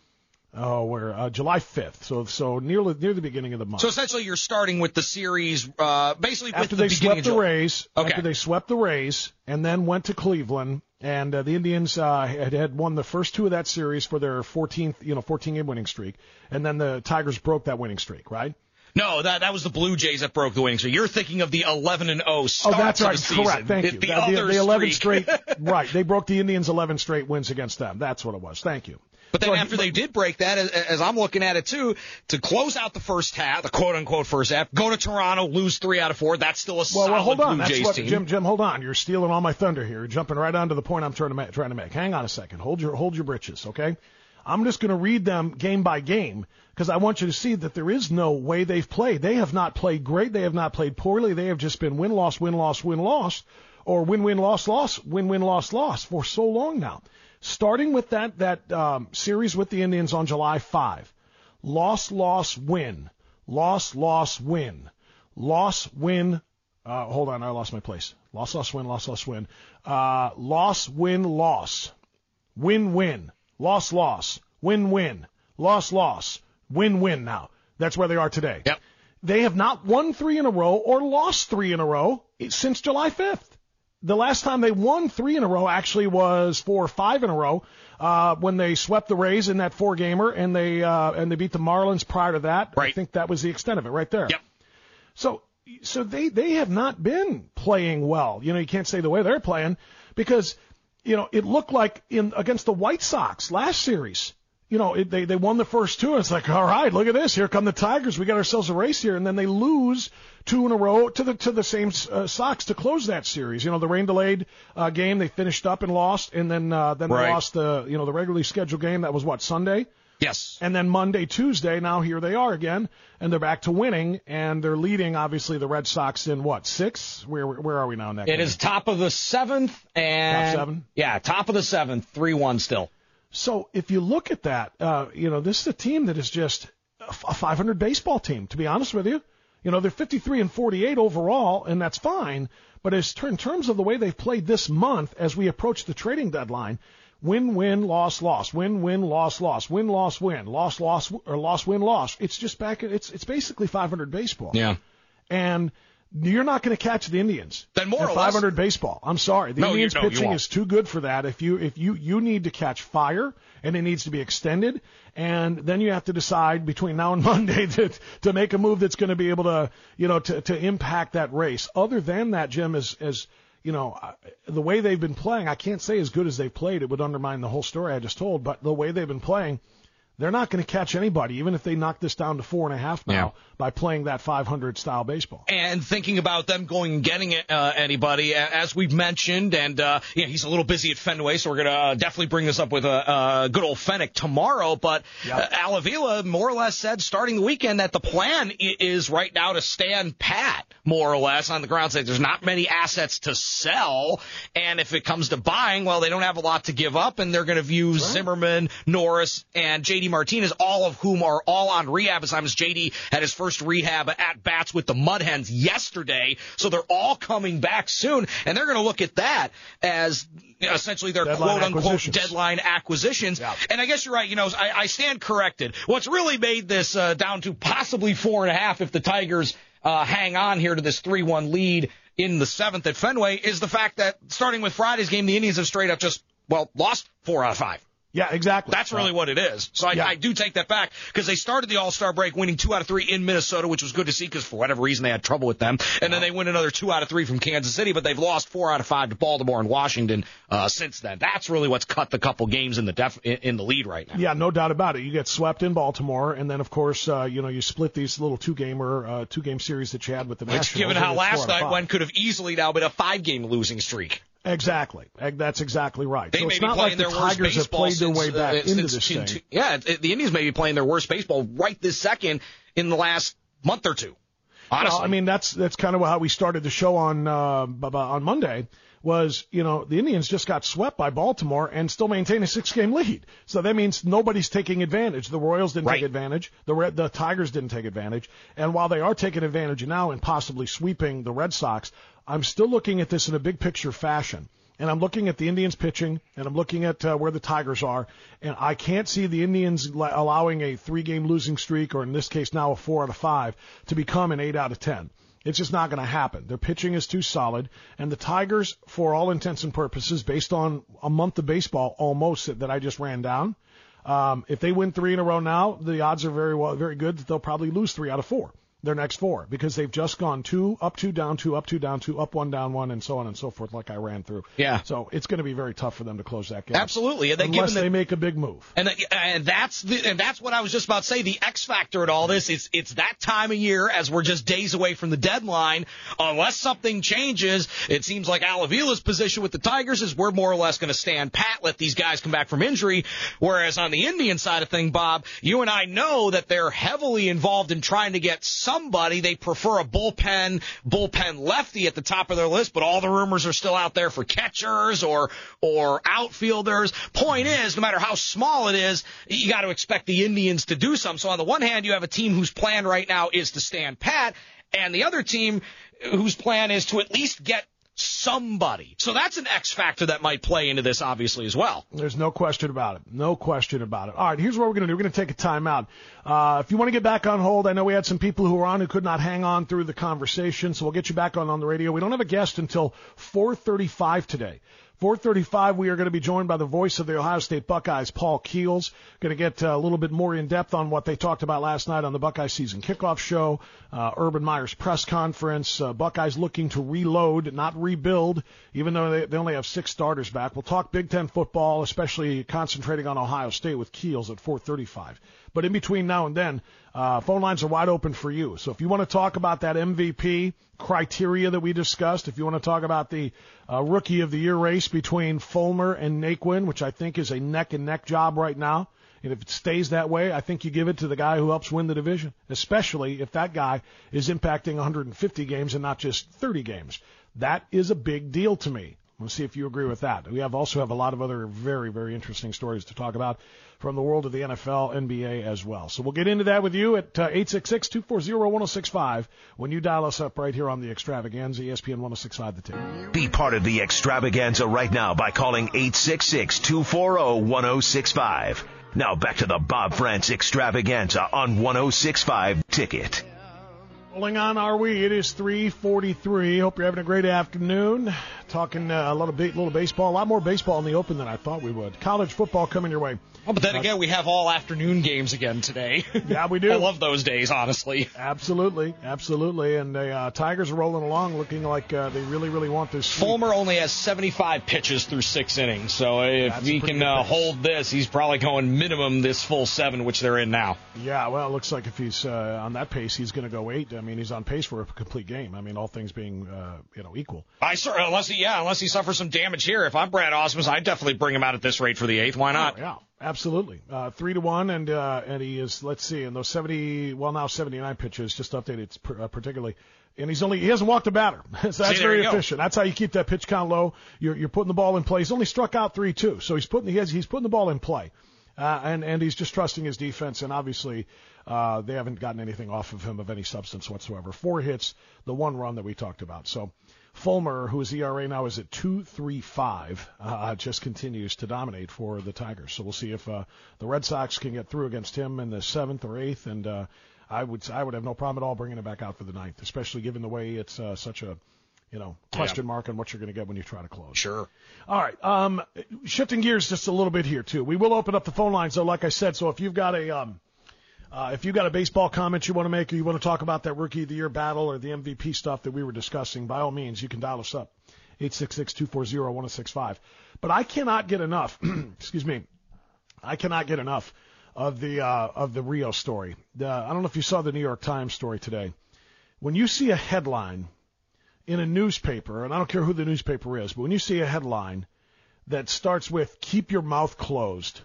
Speaker 7: oh, where uh, July fifth. So, so near near the beginning of the month.
Speaker 8: So essentially, you're starting with the series, uh, basically with
Speaker 7: after
Speaker 8: the
Speaker 7: they
Speaker 8: beginning
Speaker 7: swept
Speaker 8: of
Speaker 7: the Rays.
Speaker 8: Okay.
Speaker 7: After they swept the Rays, and then went to Cleveland, and uh, the Indians uh, had, had won the first two of that series for their fourteenth, you know, fourteen game winning streak, and then the Tigers broke that winning streak, right?
Speaker 8: No, that that was the Blue Jays that broke the winning streak. You're thinking of the eleven and oh start
Speaker 7: Oh, that's right.
Speaker 8: of the season.
Speaker 7: Correct. Thank
Speaker 8: the,
Speaker 7: you.
Speaker 8: The,
Speaker 7: the,
Speaker 8: other
Speaker 7: the, the eleven
Speaker 8: streak.
Speaker 7: straight. Right. They broke the Indians' eleven straight wins against them. That's what it was. Thank you.
Speaker 8: But then
Speaker 7: so,
Speaker 8: after
Speaker 7: but,
Speaker 8: they did break that, as, as I'm looking at it too, to close out the first half, the quote-unquote first half, go to Toronto, lose three out of four. That's still a
Speaker 7: well,
Speaker 8: solid
Speaker 7: well, hold on.
Speaker 8: Blue
Speaker 7: That's
Speaker 8: Jays
Speaker 7: what,
Speaker 8: team.
Speaker 7: Jim, Jim, hold on. You're stealing all my thunder here. You're jumping right on to the point I'm trying to make, trying to make. Hang on a second. Hold your hold your britches, okay? I'm just going to read them game by game because I want you to see that there is no way they've played. They have not played great. They have not played poorly. They have just been win-loss, win-loss, win-loss, or win-win, loss-loss, win-win, loss-loss for so long now. Starting with that that um, series with the Indians on July fifth, loss, loss, win, loss, loss, win, loss, win. Uh, hold on, I lost my place. Loss, loss, win, loss, loss, win. Uh, loss, win, loss, win, win, loss, loss, win, win, loss, loss, win, win. Now that's where they are today.
Speaker 8: Yep.
Speaker 7: They have not won three in a row or lost three in a row since July fifth. The last time they won three in a row actually was four or five in a row uh, when they swept the Rays in that four-gamer, and they uh, and they beat the Marlins prior to that.
Speaker 8: Right.
Speaker 7: I think that was the extent of it right there.
Speaker 8: Yep.
Speaker 7: So so they, they have not been playing well. You know, you can't say the way they're playing because, you know, it looked like in against the White Sox last series, you know, it, they, they won the first two. And it's like, all right, look at this. Here come the Tigers. We got ourselves a race here. And then they lose two in a row to the to the same uh, Sox to close that series. You know, the rain delayed uh, game, they finished up and lost. And then uh, then
Speaker 8: right.
Speaker 7: they lost the, you know, the regularly scheduled game. That was what, Sunday?
Speaker 8: Yes.
Speaker 7: And then Monday, Tuesday, now here they are again, and they're back to winning, and they're leading, obviously, the Red Sox in, what, six? Where where are we now in that
Speaker 8: It
Speaker 7: game?
Speaker 8: is top of the seventh. and
Speaker 7: Top seven?
Speaker 8: Yeah, top of the seventh, three one still.
Speaker 7: So if you look at that, uh, you know, this is a team that is just a five hundred baseball team, to be honest with you. You know, they're fifty-three and forty-eight overall, and that's fine, but as in terms of the way they've played this month as we approach the trading deadline, win, win, loss, loss, win, win, loss, loss, win, loss, win, loss, loss, or loss, win, loss. It's just back. It's it's basically five hundred baseball.
Speaker 8: Yeah.
Speaker 7: And you're not going to catch the Indians.
Speaker 8: Then more
Speaker 7: at
Speaker 8: or
Speaker 7: five hundred
Speaker 8: less.
Speaker 7: baseball. I'm sorry. The
Speaker 8: No,
Speaker 7: Indians
Speaker 8: you, no,
Speaker 7: pitching
Speaker 8: you
Speaker 7: is too good for that. If you if you you need to catch fire and it needs to be extended, and then you have to decide between now and Monday to to make a move that's going to be able to you know to to impact that race. Other than that, Jim, is as you know, the way they've been playing, I can't say as good as they've played. It would undermine the whole story I just told. But the way they've been playing, they're not going to catch anybody, even if they knock this down to four and a half now
Speaker 8: Yeah.
Speaker 7: by playing that five hundred style baseball.
Speaker 8: And thinking about them going and getting uh, anybody, as we've mentioned, and uh, yeah, he's a little busy at Fenway, so we're going to uh, definitely bring this up with a uh, uh, good old Fennick tomorrow. But
Speaker 7: Yep.
Speaker 8: uh, Al Avila more or less said starting the weekend that the plan i- is right now to stand pat, more or less, on the grounds that there's not many assets to sell. And if it comes to buying, well, they don't have a lot to give up, and they're going to view right. Zimmerman, Norris, and J D Martinez, all of whom are all on rehab assignments. J D had his first rehab at bats with the Mud Hens yesterday, so they're all coming back soon, and they're going to look at that as essentially their
Speaker 7: Deadline
Speaker 8: quote-unquote
Speaker 7: acquisitions.
Speaker 8: deadline acquisitions.
Speaker 7: Yeah.
Speaker 8: And I guess you're right. You know, I, I stand corrected. What's really made this uh, down to possibly four and a half if the Tigers uh, hang on here to this three one lead in the seventh at Fenway is the fact that starting with Friday's game, the Indians have straight up just, well, lost four out of five.
Speaker 7: Yeah, exactly.
Speaker 8: That's really what it is. So I,
Speaker 7: Yeah.
Speaker 8: I do take that back because they started the All-Star break winning two out of three in Minnesota, which was good to see because for whatever reason they had trouble with them. And then they win another two out of three from Kansas City, but they've lost four out of five to Baltimore and Washington uh, since then. That's really what's cut the couple games in the def- in, in the lead right now.
Speaker 7: Yeah, no doubt about it. You get swept in Baltimore, and then of course, uh, you know, you split these little two-gamer, uh, two-game series that you had with the
Speaker 8: Which,
Speaker 7: Nationals.
Speaker 8: given how
Speaker 7: and it's four
Speaker 8: last
Speaker 7: out of
Speaker 8: night
Speaker 7: five.
Speaker 8: went, could have easily now been a five-game losing streak.
Speaker 7: Exactly. Eg- That's exactly right.
Speaker 8: They
Speaker 7: so
Speaker 8: may
Speaker 7: it's
Speaker 8: be
Speaker 7: not
Speaker 8: playing
Speaker 7: like the
Speaker 8: their worst
Speaker 7: Tigers have
Speaker 8: baseball
Speaker 7: played their
Speaker 8: since,
Speaker 7: way back
Speaker 8: uh,
Speaker 7: into
Speaker 8: since
Speaker 7: this
Speaker 8: two,
Speaker 7: thing.
Speaker 8: two, yeah, it, the Indians may be playing their worst baseball right this second in the last month or two. Honestly,
Speaker 7: Well, I mean, that's that's kind of how we started the show on uh, b- b- on Monday. Was you know the Indians just got swept by Baltimore and still maintain a six-game lead. So that means nobody's taking advantage. The Royals didn't
Speaker 8: Right.
Speaker 7: take advantage. The Red, the Tigers didn't take advantage. And while they are taking advantage now and possibly sweeping the Red Sox, I'm still looking at this in a big picture fashion. And I'm looking at the Indians pitching, and I'm looking at uh, where the Tigers are, and I can't see the Indians l- allowing a three-game losing streak, or in this case now a four out of five, to become an eight out of ten. It's just not going to happen. Their pitching is too solid, and the Tigers, for all intents and purposes, based on a month of baseball almost that I just ran down, um, if they win three in a row now, the odds are very well, very good that they'll probably lose three out of four. Their next four, because they've just gone two, up two, down two, up two, down two, up one, down one, and so on and so forth, like I ran through.
Speaker 8: Yeah.
Speaker 7: So it's going to be very tough for them to close that gap.
Speaker 8: Absolutely. And they,
Speaker 7: unless
Speaker 8: given
Speaker 7: they
Speaker 8: the,
Speaker 7: make a big move.
Speaker 8: And, and that's the, and that's what I was just about to say. The X factor at all this is it's that time of year as we're just days away from the deadline. Unless something changes, it seems like Al Avila's position with the Tigers is we're more or less going to stand pat, let these guys come back from injury. Whereas on the Indian side of thing, Bob, you and I know that they're heavily involved in trying to get somebody. They prefer a bullpen bullpen lefty at the top of their list, but all the rumors are still out there for catchers or or outfielders. Point is, no matter how small it is, you got to expect the Indians to do something. So on the one hand, you have a team whose plan right now is to stand pat, and the other team whose plan is to at least get somebody. So that's an X factor that might play into this, obviously, as well.
Speaker 7: There's no question about it. No question about it. All right, here's what we're going to do. We're going to take a timeout. Uh, if you want to get back on hold, I know we had some people who were on who could not hang on through the conversation, so we'll get you back on on the radio. We don't have a guest until four thirty-five today. four thirty-five, we are going to be joined by the voice of the Ohio State Buckeyes, Paul Keels. Going to get uh, a little bit more in-depth on what they talked about last night on the Buckeye season kickoff show, uh, Urban Meyer's press conference, uh, Buckeyes looking to reload, not rebuild, even though they, they only have six starters back. We'll talk Big Ten football, especially concentrating on Ohio State with Keels at four thirty-five. But in between now and then, uh, phone lines are wide open for you. So if you want to talk about that M V P criteria that we discussed, if you want to talk about the uh, Rookie of the Year race between Fulmer and Naquin, which I think is a neck-and-neck job right now, and if it stays that way, I think you give it to the guy who helps win the division, especially if that guy is impacting one hundred fifty games and not just thirty games. That is a big deal to me. We'll see if you agree with that. We have also have a lot of other very, very interesting stories to talk about from the world of the N F L, N B A as well. So we'll get into that with you at uh, eight six six, two four zero, one zero six five when you dial us up right here on the Extravaganza, E S P N one oh six point five The Ticket.
Speaker 6: Be part of the Extravaganza right now by calling eight six six, two four zero, one zero six five. Now back to the Bob France Extravaganza on one oh six point five Ticket.
Speaker 7: Rolling on, are we? It is three forty-three. Hope you're having a great afternoon. Talking uh, a lot of ba- little baseball, a lot more baseball in the open than I thought we would. College football coming your way.
Speaker 8: Oh, but then
Speaker 7: uh,
Speaker 8: again, we have all afternoon games again today.
Speaker 7: Yeah, we do.
Speaker 8: I love those days, honestly.
Speaker 7: Absolutely, absolutely. And the uh, Tigers are rolling along, looking like uh, they really, really want this.
Speaker 8: Fulmer only has seventy-five pitches through six innings, so if
Speaker 7: That's
Speaker 8: he can uh, hold this, he's probably going minimum this full seven, which they're in now.
Speaker 7: Yeah, well, it looks like if he's uh, on that pace, he's going to go eight. I mean, he's on pace for a complete game. I mean, all things being, uh, you know, equal.
Speaker 8: I unless he, yeah, unless he suffers some damage here. If I'm Brad Ausmus, I'd definitely bring him out at this rate for the eighth. Why not?
Speaker 7: Oh, yeah, absolutely. Uh, three to one, and uh, and he is. Let's see, in those seventy, well now seventy-nine pitches, just updated uh, particularly, and he's only he hasn't walked a batter, so that's
Speaker 8: see,
Speaker 7: very efficient. Go. That's how you keep that pitch count low. You're you're putting the ball in play. He's only struck out three too, so he's putting he has he's putting the ball in play. Uh, and, and he's just trusting his defense, and obviously uh, they haven't gotten anything off of him of any substance whatsoever. Four hits, the one run that we talked about. So Fulmer, whose E R A now is at two point three five, uh, just continues to dominate for the Tigers. So we'll see if uh, the Red Sox can get through against him in the seventh or eighth, and uh, I would I would have no problem at all bringing him back out for the ninth, especially given the way it's uh, such a you know, question yeah. mark on what you're going to get when you try to close.
Speaker 8: Sure.
Speaker 7: All right. Um, shifting gears just a little bit here too. We will open up the phone lines though, like I said. So if you've got a um, uh, if you've got a baseball comment you want to make, or you want to talk about that Rookie of the Year battle or the M V P stuff that we were discussing, by all means, you can dial us up eight six six, two four zero, one zero six five. But I cannot get enough. excuse me. I cannot get enough of the uh, of the Rio story. The, I don't know if you saw the New York Times story today. When you see a headline in a newspaper, and I don't care who the newspaper is, but when you see a headline that starts with, keep your mouth closed,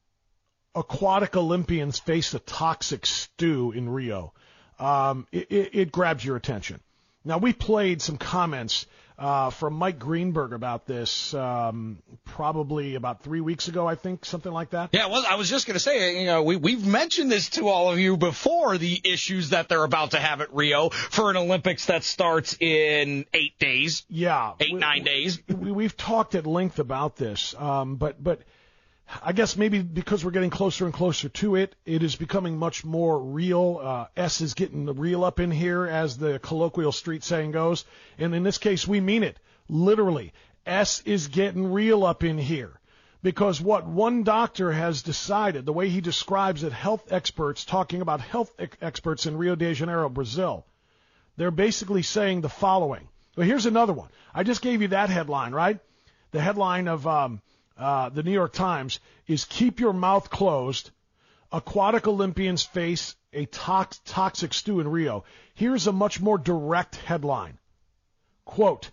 Speaker 7: aquatic Olympians face a toxic stew in Rio, um, it, it, it grabs your attention. Now, we played some comments uh, from Mike Greenberg about this um, probably about three weeks ago, I think, something like that.
Speaker 8: Yeah, well, I was just going to say, you know, we, we've mentioned this to all of you before, the issues that they're about to have at Rio for an Olympics that starts in eight days.
Speaker 7: Yeah.
Speaker 8: Eight,
Speaker 7: we,
Speaker 8: nine days.
Speaker 7: We, we've talked at length about this, um, but but I guess maybe because we're getting closer and closer to it, it is becoming much more real. Uh, S is getting the real up in here, as the colloquial street saying goes. And in this case, we mean it. Literally, S is getting real up in here. Because what one doctor has decided, the way he describes it, health experts talking about health ex- experts in Rio de Janeiro, Brazil, they're basically saying the following. Well, here's another one. I just gave you that headline, right? The headline of um, uh, the New York Times is "Keep Your Mouth Closed. Aquatic Olympians face a tox- toxic stew in Rio." Here's a much more direct headline. Quote,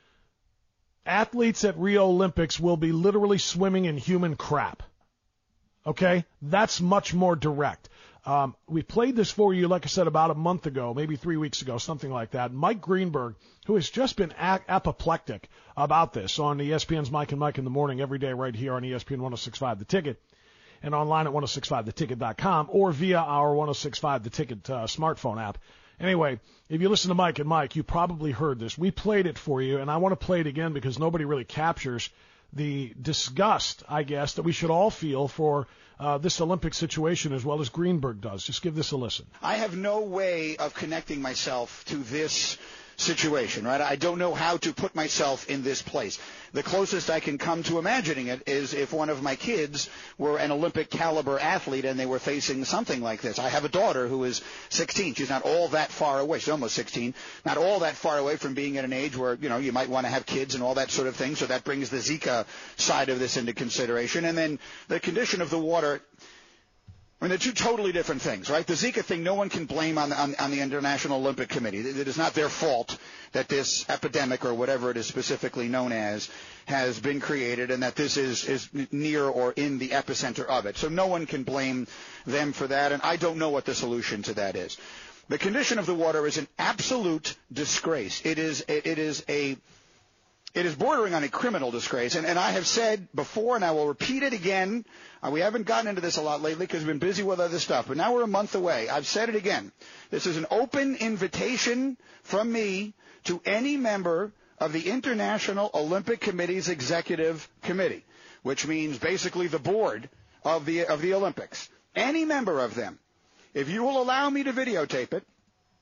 Speaker 7: "Athletes at Rio Olympics will be literally swimming in human crap." Okay? That's much more direct. Um, we played this for you, like I said, about a month ago, maybe three weeks ago, something like that. Mike Greenberg, who has just been a- apoplectic about this on E S P N's Mike and Mike in the Morning every day right here on E S P N one oh six point five The Ticket and online at ten sixty-five the ticket dot com or via our ten sixty-five The Ticket uh, smartphone app. Anyway, if you listen to Mike and Mike, you probably heard this. We played it for you, and I want to play it again because nobody really captures the disgust, I guess, that we should all feel for uh, this Olympic situation as well as Greenberg does. Just give this a listen.
Speaker 9: I have no way of connecting myself to this situation, right? I don't know how to put myself in this place. The closest I can come to imagining it is if one of my kids were an Olympic caliber athlete and they were facing something like this. I have a daughter who is sixteen. She's not all that far away. She's almost sixteen. Not all that far away from being at an age where, you know, you might want to have kids and all that sort of thing. So that brings the Zika side of this into consideration. And then the condition of the water. I mean, they're two totally different things, right? The Zika thing, no one can blame on, on, on the International Olympic Committee. It is not their fault that this epidemic, or whatever it is specifically known as, has been created, and that this is, is near or in the epicenter of it. So no one can blame them for that, and I don't know what the solution to that is. The condition of the water is an absolute disgrace. It is, it is a... It is bordering on a criminal disgrace, and, and I have said before, and I will repeat it again, uh, we haven't gotten into this a lot lately because we've been busy with other stuff, but now we're a month away. I've said it again. This is an open invitation from me to any member of the International Olympic Committee's Executive Committee, which means basically the board of the, of the Olympics. Any member of them. If you will allow me to videotape it,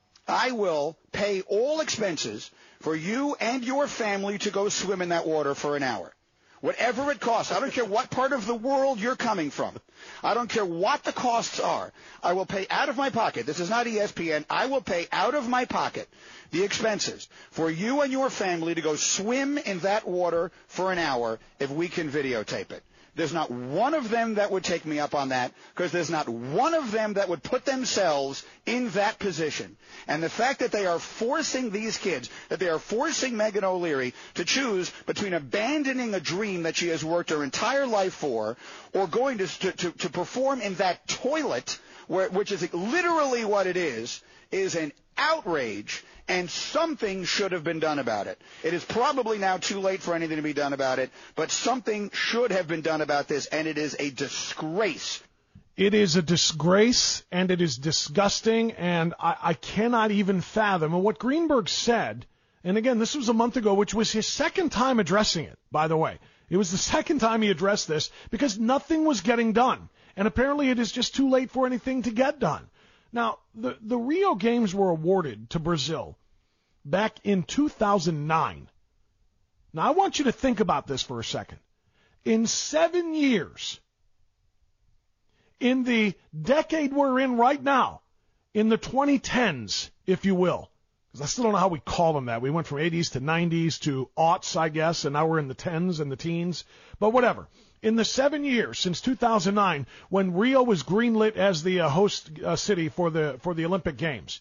Speaker 9: I will pay all expenses for you and your family to go swim in that water for an hour. Whatever it costs. I don't care what part of the world you're coming from. I don't care what the costs are. I will pay out of my pocket. This is not E S P N. I will pay out of my pocket the expenses for you and your family to go swim in that water for an hour if we can videotape it. There's not one of them that would take me up on that, because there's not one of them that would put themselves in that position. And the fact that they are forcing these kids, that they are forcing Megan O'Leary to choose between abandoning a dream that she has worked her entire life for, or going to to, to perform in that toilet, where, which is literally what it is, is an outrage, and something should have been done about it. It is probably now too late for anything to be done about it, but something should have been done about this, and it is a disgrace.
Speaker 7: It is a disgrace, and it is disgusting, and I, I cannot even fathom. And what Greenberg said, and again, this was a month ago, which was his second time addressing it, by the way. It was the second time he addressed this, because nothing was getting done. And apparently it is just too late for anything to get done. Now, the, the Rio Games were awarded to Brazil back in two thousand nine. Now, I want you to think about this for a second. In seven years, in the decade we're in right now, in the twenty tens, if you will, because I still don't know how we call them that. We went from eighties to nineties to aughts, I guess, and now we're in the tens and the teens. But whatever. In the seven years since two thousand nine, when Rio was greenlit as the uh, host uh, city for the for the Olympic Games,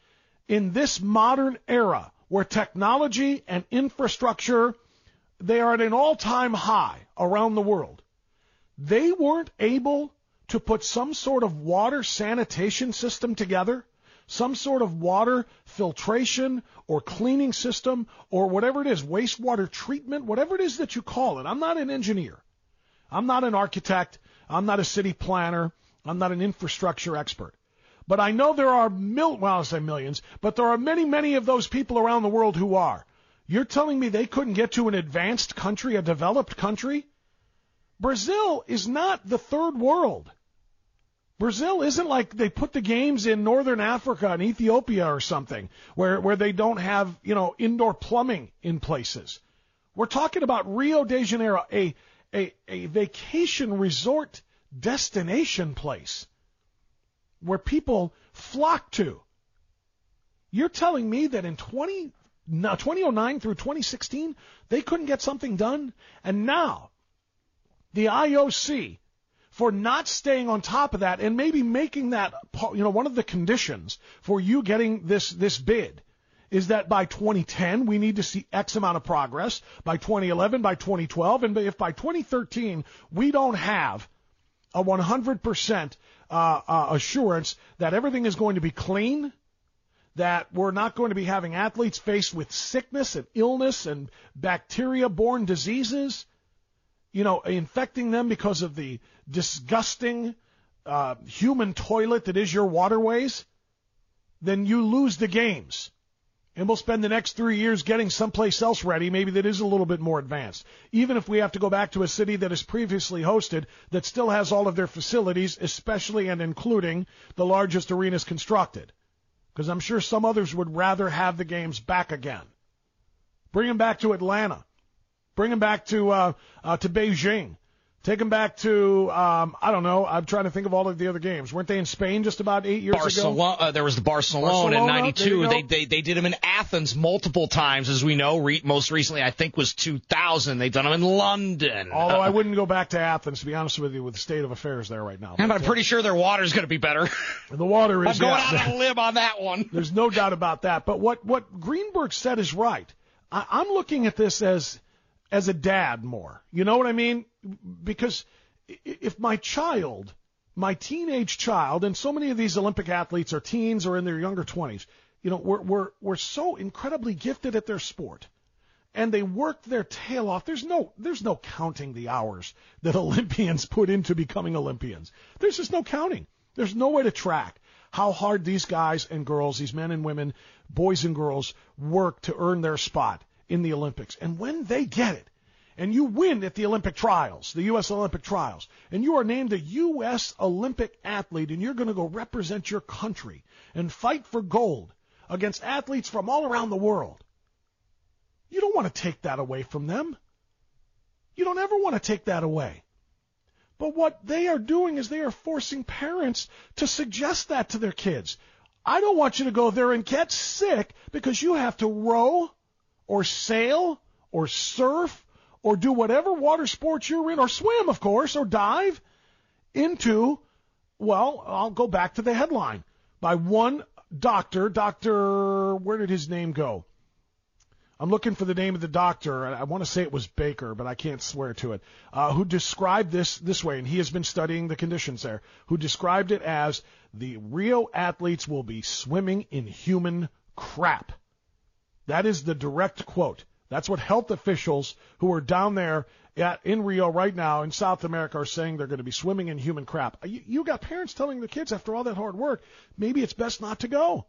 Speaker 7: in this modern era where technology and infrastructure, they are at an all-time high around the world, they weren't able to put some sort of water sanitation system together, some sort of water filtration or cleaning system, or whatever it is, wastewater treatment, whatever it is that you call it. I'm not an engineer. I'm not an architect. I'm not a city planner. I'm not an infrastructure expert. But I know there are, mil- well, I'll say millions, but there are many, many of those people around the world who are. You're telling me they couldn't get to an advanced country, a developed country? Brazil is not the third world. Brazil isn't like they put the games in northern Africa and Ethiopia or something, where, where they don't have, you know, indoor plumbing in places. We're talking about Rio de Janeiro, a A, a vacation resort destination place where people flock to. You're telling me that in twenty, no, twenty oh nine through twenty sixteen, they couldn't get something done? And now, the I O C, for not staying on top of that and maybe making that, you know, one of the conditions for you getting this, this bid, is that by twenty ten, we need to see X amount of progress, by twenty eleven, by twenty twelve, and if by twenty thirteen we don't have a one hundred percent uh, uh, assurance that everything is going to be clean, that we're not going to be having athletes faced with sickness and illness and bacteria-borne diseases, you know, infecting them because of the disgusting uh, human toilet that is your waterways, then you lose the games. And we'll spend the next three years getting someplace else ready, maybe that is a little bit more advanced. Even if we have to go back to a city that is previously hosted, that still has all of their facilities, especially and including the largest arenas constructed. because I'm sure some others would rather have the games back again. Bring them back to Atlanta. Bring them back to uh, uh, to Beijing. Take them back to, um, I don't know, I'm trying to think of all of the other games. Weren't they in Spain just about eight years
Speaker 8: Barcelona,
Speaker 7: ago?
Speaker 8: Uh, there was the Barcelona,
Speaker 7: Barcelona
Speaker 8: in ninety-two.
Speaker 7: They,
Speaker 8: they, they did them in Athens multiple times, as we know. Re- most recently, I think, was two thousand. They've done them in London.
Speaker 7: Although
Speaker 8: uh,
Speaker 7: I wouldn't go back to Athens, to be honest with you, with the state of affairs there right now.
Speaker 8: But,
Speaker 7: but
Speaker 8: I'm pretty uh, sure their water's going to be better.
Speaker 7: The water is,
Speaker 8: I'm going
Speaker 7: yeah,
Speaker 8: out on a limb on that one.
Speaker 7: There's no doubt about that. But what, what Greenberg said is right. I, I'm looking at this as as a dad more. You know what I mean? Because if my child, my teenage child, and so many of these Olympic athletes are teens or in their younger twenties, you know, we're, we're, we're so incredibly gifted at their sport, and they work their tail off. There's no, there's no counting the hours that Olympians put into becoming Olympians. There's just no counting. There's no way to track how hard these guys and girls, these men and women, boys and girls, work to earn their spot in the Olympics. And when they get it, and you win at the Olympic trials, the U S Olympic trials, and you are named a U S Olympic athlete, and you're going to go represent your country and fight for gold against athletes from all around the world, you don't want to take that away from them. You don't ever want to take that away. But what they are doing is they are forcing parents to suggest that to their kids. I don't want you to go there and get sick because you have to row or sail or surf or do whatever water sports you're in, or swim, of course, or dive into, well, I'll go back to the headline, by one doctor, Doctor, where did his name go? I'm looking for the name of the doctor. I want to say it was Baker, but I can't swear to it, uh, who described this this way, and he has been studying the conditions there, who described it as the Rio athletes will be swimming in human crap. That is the direct quote. That's what health officials who are down there at, in Rio right now in South America are saying. They're going to be swimming in human crap. You, you got parents telling their kids after all that hard work, maybe it's best not to go.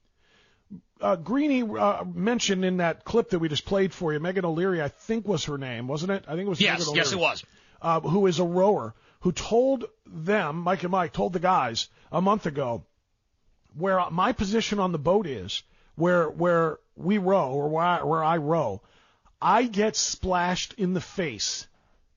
Speaker 7: Uh, Greeny uh, mentioned in that clip that we just played for you, Megan O'Leary, I think was her name, wasn't it? I think it was
Speaker 8: yes,
Speaker 7: Megan O'Leary.
Speaker 8: Yes, it was.
Speaker 7: Uh, who is a rower, who told them, Mike and Mike, told the guys a month ago, where my position on the boat is, where where we row, or where I, where I row, I get splashed in the face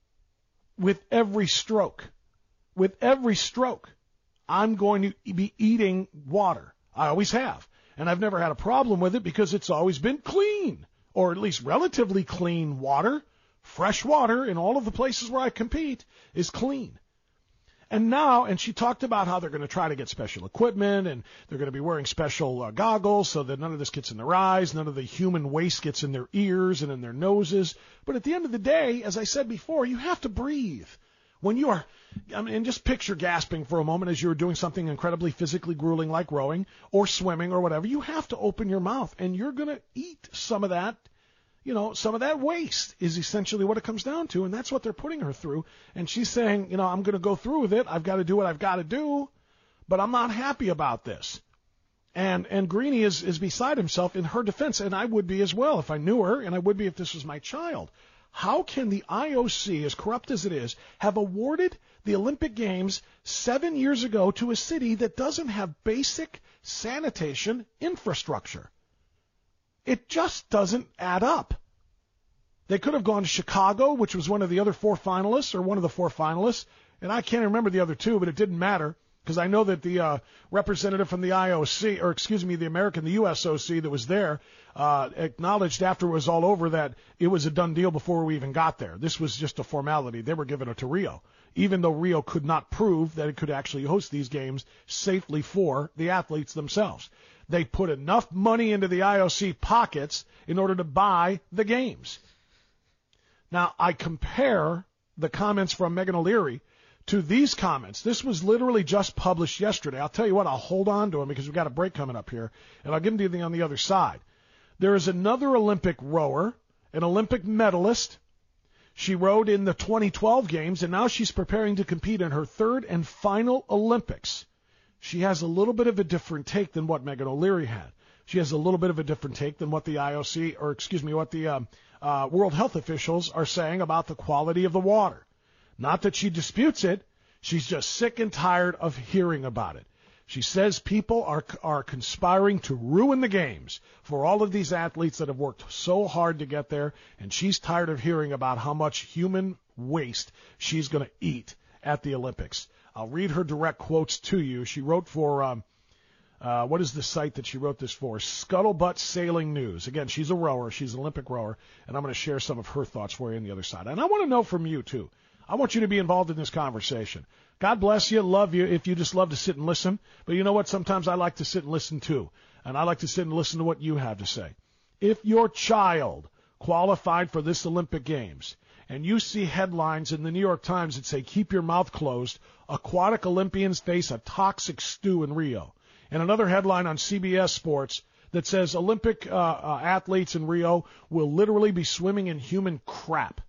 Speaker 7: with every stroke. With every stroke, I'm going to be eating water. I always have. And I've never had a problem with it because it's always been clean, or at least relatively clean water. Fresh water in all of the places where I compete is clean. And now, and she talked about how they're going to try to get special equipment, and they're going to be wearing special uh, goggles so that none of this gets in their eyes, none of the human waste gets in their ears and in their noses. But at the end of the day, as I said before, you have to breathe. When you are, I mean, and just picture gasping for a moment as you're doing something incredibly physically grueling like rowing or swimming or whatever. You have to open your mouth, and you're going to eat some of that. You know, some of that waste is essentially what it comes down to, and that's what they're putting her through. And she's saying, you know, I'm going to go through with it. I've got to do what I've got to do, but I'm not happy about this. And and Greeny is, is beside himself in her defense, and I would be as well if I knew her, and I would be if this was my child. How can the I O C, as corrupt as it is, have awarded the Olympic Games seven years ago to a city that doesn't have basic sanitation infrastructure? It just doesn't add up. They could have gone to Chicago, which was one of the other four finalists, or one of the four finalists, and I can't remember the other two, but it didn't matter, because I know that the uh, representative from the I O C, or excuse me, the American, the U S O C that was there, uh, acknowledged after it was all over that it was a done deal before we even got there. This was just a formality. They were giving it to Rio, even though Rio could not prove that it could actually host these games safely for the athletes themselves. They put enough money into the I O C pockets in order to buy the games. Now, I compare the comments from Megan O'Leary to these comments. This was literally just published yesterday. I'll tell you what, I'll hold on to them because we've got a break coming up here, and I'll give them to you on the other side. There is another Olympic rower, an Olympic medalist. She rowed in the twenty twelve games, and now she's preparing to compete in her third and final Olympics. She has a little bit of a different take than what Megan O'Leary had. She has a little bit of a different take than what the I O C, or excuse me, what the um, uh, World Health officials are saying about the quality of the water. Not that she disputes it. She's just sick and tired of hearing about it. She says people are are conspiring to ruin the games for all of these athletes that have worked so hard to get there, and she's tired of hearing about how much human waste she's going to eat at the Olympics. I'll read her direct quotes to you. She wrote for, um, uh, what is the site that she wrote this for? Scuttlebutt Sailing News. Again, she's a rower. She's an Olympic rower, and I'm going to share some of her thoughts for you on the other side. And I want to know from you, too. I want you to be involved in this conversation. God bless you, love you if you just love to sit and listen. But you know what? Sometimes I like to sit and listen too. And I like to sit and listen to what you have to say. If your child qualified for this Olympic Games and you see headlines in the New York Times that say, keep your mouth closed, aquatic Olympians face a toxic stew in Rio. And another headline on C B S Sports that says Olympic uh, uh, athletes in Rio will literally be swimming in human crap.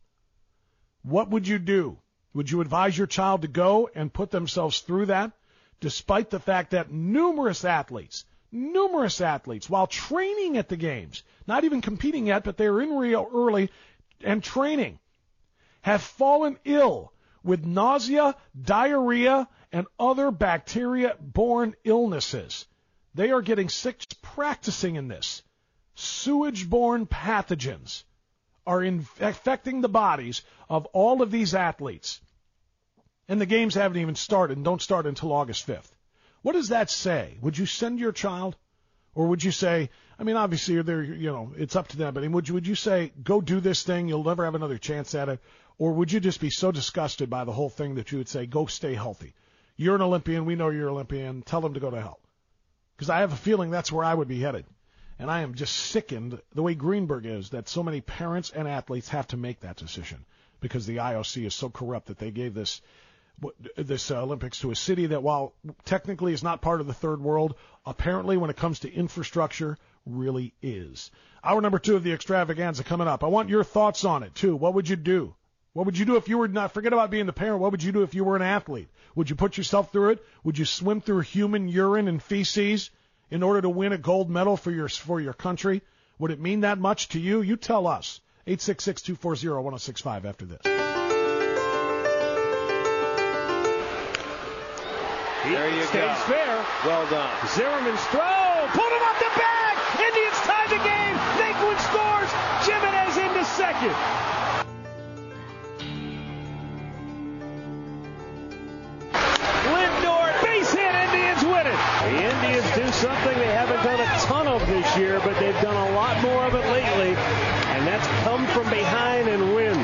Speaker 7: What would you do? Would you advise your child to go and put themselves through that, despite the fact that numerous athletes, numerous athletes, while training at the games, not even competing yet, but they're in Rio early and training, have fallen ill with nausea, diarrhea, and other bacteria-borne illnesses. They are getting sick practicing in this. Sewage-borne pathogens are infecting the bodies of all of these athletes. And the games haven't even started and don't start until August fifth. What does that say? Would you send your child? Or would you say, I mean, obviously, they're, you know, it's up to them, but would you, would you say, go do this thing, you'll never have another chance at it? Or would you just be so disgusted by the whole thing that you would say, go stay healthy? You're an Olympian, we know you're an Olympian, tell them to go to hell. Because I have a feeling that's where I would be headed. And I am just sickened, the way Greenberg is, that so many parents and athletes have to make that decision because the I O C is so corrupt that they gave this this uh, Olympics to a city that, while technically is not part of the third world, apparently when it comes to infrastructure, really is. Hour number two of the extravaganza coming up. I want your thoughts on it, too. What would you do? What would you do if you were not, forget about being the parent, what would you do if you were an athlete? Would you put yourself through it? Would you swim through human urine and feces in order to win a gold medal for your for your country? Would it mean that much to you? You tell us. eight six six, two four zero, one zero six five after this.
Speaker 1: There you
Speaker 7: Stays
Speaker 1: go.
Speaker 7: fair.
Speaker 1: Well done. Zimmerman's throw. Pulled him off the bag. Indians tied the game. Naquin scores. Jimenez into second. Lindor, base hit. Indians win it. The Indians do something they haven't done a ton of this year, but they've done a lot more of it lately, and that's come from behind and win.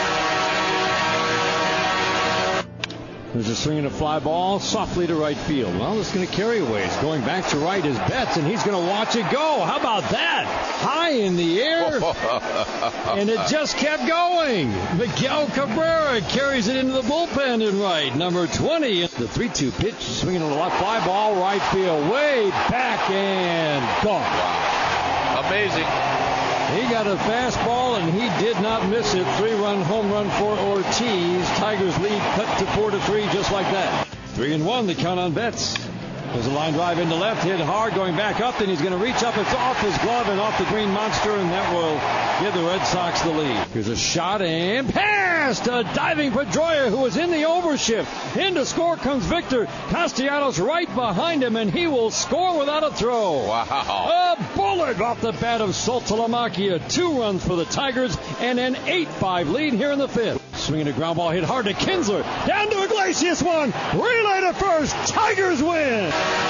Speaker 3: There's a swing and a fly ball softly to right field. Well, it's going to carry away. It's going back to right is Betts, and he's going to watch it go. How about that? High in the air, and it just kept going. Miguel Cabrera carries it into the bullpen in right. Number twenty, the three two pitch, swinging on a left fly ball, right field, way back and gone.
Speaker 2: Wow. Amazing.
Speaker 3: He got a fastball, and he did not miss it. Three-run home run for Ortiz. Tigers lead cut to four to three, just like that. Three and one, the count on Betts. There's a line drive into left, hit hard, going back up, then he's going to reach up. It's off his glove and off the green monster, and that will give the Red Sox the lead. Here's a shot and pass to diving Pedroia, who was in the overshift. In to score comes Victor. Castellanos right behind him, and he will score without a throw.
Speaker 2: Wow.
Speaker 3: A bullet off the bat of Saltalamacchia. Two runs for the Tigers and an eight five lead here in the fifth. Swinging a ground ball hit hard to Kinsler. Down to Iglesias one. Relay to first. Tigers win.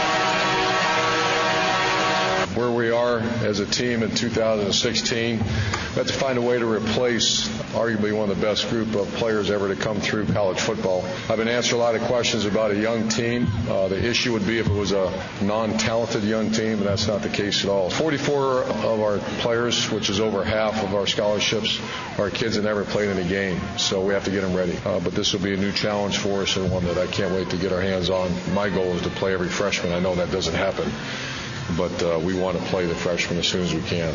Speaker 4: Where we are as a team in two thousand sixteen, we have to find a way to replace arguably one of the best group of players ever to come through college football. I've been answering a lot of questions about a young team. Uh, the issue would be if it was a non-talented young team, and that's not the case at all. forty-four of our players, which is over half of our scholarships, are kids that never played in a game, so we have to get them ready. Uh, but this will be a new challenge for us, and one that I can't wait to get our hands on. My goal is to play every freshman. I know that doesn't happen, but uh, we want to play the freshmen as soon as we can.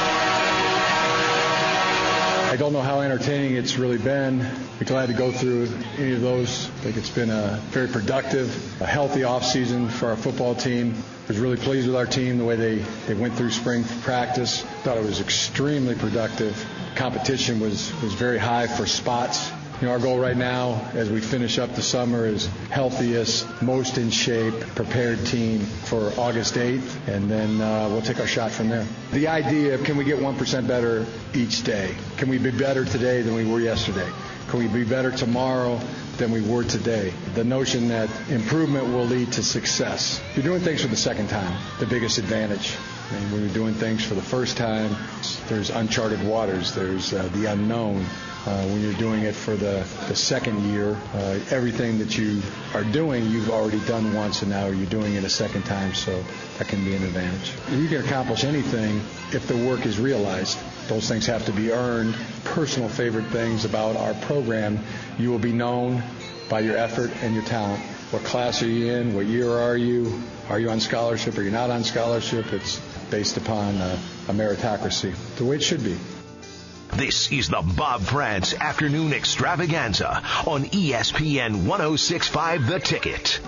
Speaker 5: I don't know how entertaining it's really been. I'm glad to go through any of those. I think it's been a very productive, a healthy offseason for our football team. I was really pleased with our team, the way they, they went through spring practice. Thought it was extremely productive. Competition was, was very high for spots You know, our goal right now as we finish up the summer is healthiest, most in shape, prepared team for August eighth, and then uh, we'll take our shot from there. The idea of can we get one percent better each day? Can we be better today than we were yesterday? Can we be better tomorrow than we were today? The notion that improvement will lead to success. You're doing things for the second time, the biggest advantage. And when you're doing things for the first time, there's uncharted waters, there's uh, the unknown. Uh, when you're doing it for the, the second year, uh, everything that you are doing, you've already done once, and now you're doing it a second time, so that can be an advantage. You can accomplish anything if the work is realized. Those things have to be earned. Personal favorite things about our program, you will be known by your effort and your talent. What class are you in? What year are you? Are you on scholarship? Are you not on scholarship? It's based upon uh, a meritocracy, the way it should be.
Speaker 6: This is the Bob France Afternoon Extravaganza on E S P N ten sixty-five The Ticket.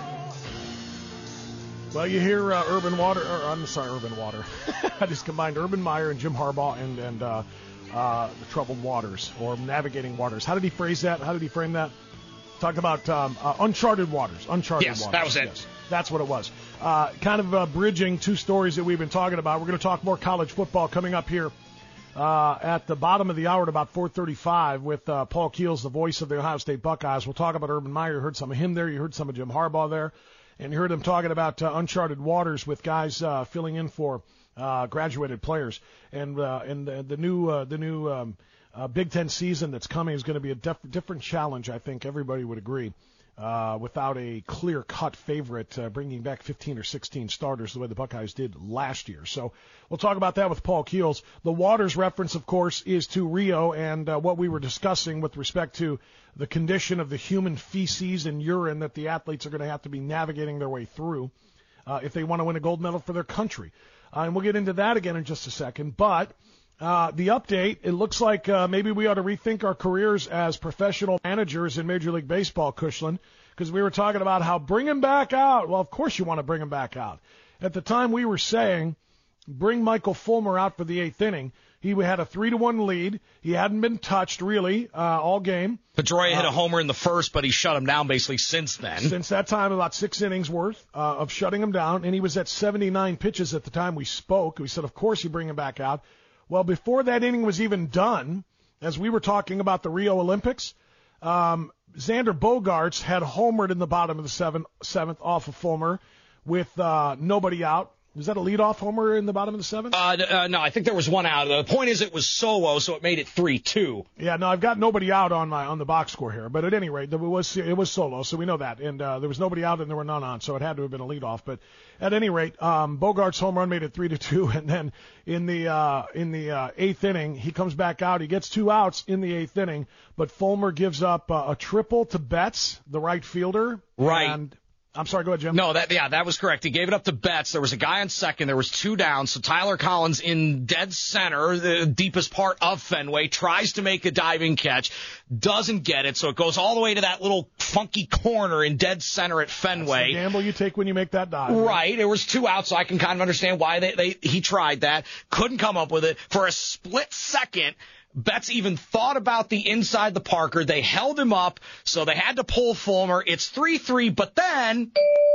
Speaker 7: Well, you hear uh, Urban Water, or, I'm sorry, Urban Water. I just combined Urban Meyer and Jim Harbaugh and, and uh, uh, the troubled waters, or navigating waters. How did he phrase that? How did he frame that? Talked about um, uh, uncharted waters. Uncharted
Speaker 8: yes,
Speaker 7: waters.
Speaker 8: That was it.
Speaker 7: Yes, that's what it was. Uh, kind of uh, bridging two stories that we've been talking about. We're going to talk more college football coming up here uh, at the bottom of the hour at about four thirty-five with uh, Paul Keels, the voice of the Ohio State Buckeyes. We'll talk about Urban Meyer. You heard some of him there. You heard some of Jim Harbaugh there. And you heard him talking about uh, uncharted waters with guys uh, filling in for uh, graduated players. And uh, and the, the new uh, the new um, uh, Big Ten season that's coming is going to be a def- different challenge. I think everybody would agree. Uh, without a clear-cut favorite, uh, bringing back fifteen or sixteen starters the way the Buckeyes did last year. So we'll talk about that with Paul Keels. The waters reference, of course, is to Rio and uh, what we were discussing with respect to the condition of the human feces and urine that the athletes are going to have to be navigating their way through uh, if they want to win a gold medal for their country. Uh, and we'll get into that again in just a second. But Uh, the update, it looks like uh, maybe we ought to rethink our careers as professional managers in Major League Baseball, Cushlan, because we were talking about how bring him back out. Well, of course you want to bring him back out. At the time we were saying bring Michael Fulmer out for the eighth inning. He had a three to one lead. He hadn't been touched really uh, all game.
Speaker 8: Pedroia uh, hit a homer in the first, but he shut him down basically since then.
Speaker 7: Since that time, about six innings worth uh, of shutting him down, and he was at seventy-nine pitches at the time we spoke. We said, of course you bring him back out. Well, before that inning was even done, as we were talking about the Rio Olympics, um, Xander Bogaerts had homered in the bottom of the seventh, seventh off of Fulmer with uh, nobody out. Was that a leadoff homer in the bottom of the seventh?
Speaker 8: Uh, uh, no, I think there was one out. The point is it was solo, so it made it three two.
Speaker 7: Yeah, no, I've got nobody out on my on the box score here. But at any rate, it was it was solo, so we know that. And uh, there was nobody out and there were none on, so it had to have been a leadoff. But at any rate, um, Bogaerts' home run made it three to two. And then in the uh, in the uh, eighth inning, he comes back out. He gets two outs in the eighth inning, but Fulmer gives up uh, a triple to Betts, the right fielder.
Speaker 8: Right.
Speaker 7: And I'm sorry, go ahead, Jim.
Speaker 8: No, that yeah, that was correct. He gave it up to Betts. There was a guy on second. There was two down. So Tyler Collins in dead center, the deepest part of Fenway, tries to make a diving catch, doesn't get it. So it goes all the way to that little funky corner in dead center at Fenway.
Speaker 7: That's the gamble you take when you make that dive.
Speaker 8: Right. There was two outs, so I can kind of understand why they, they he tried that. Couldn't come up with it. For a split second, Betts even thought about the inside the Parker. They held him up, so they had to pull Fulmer. It's three three, but then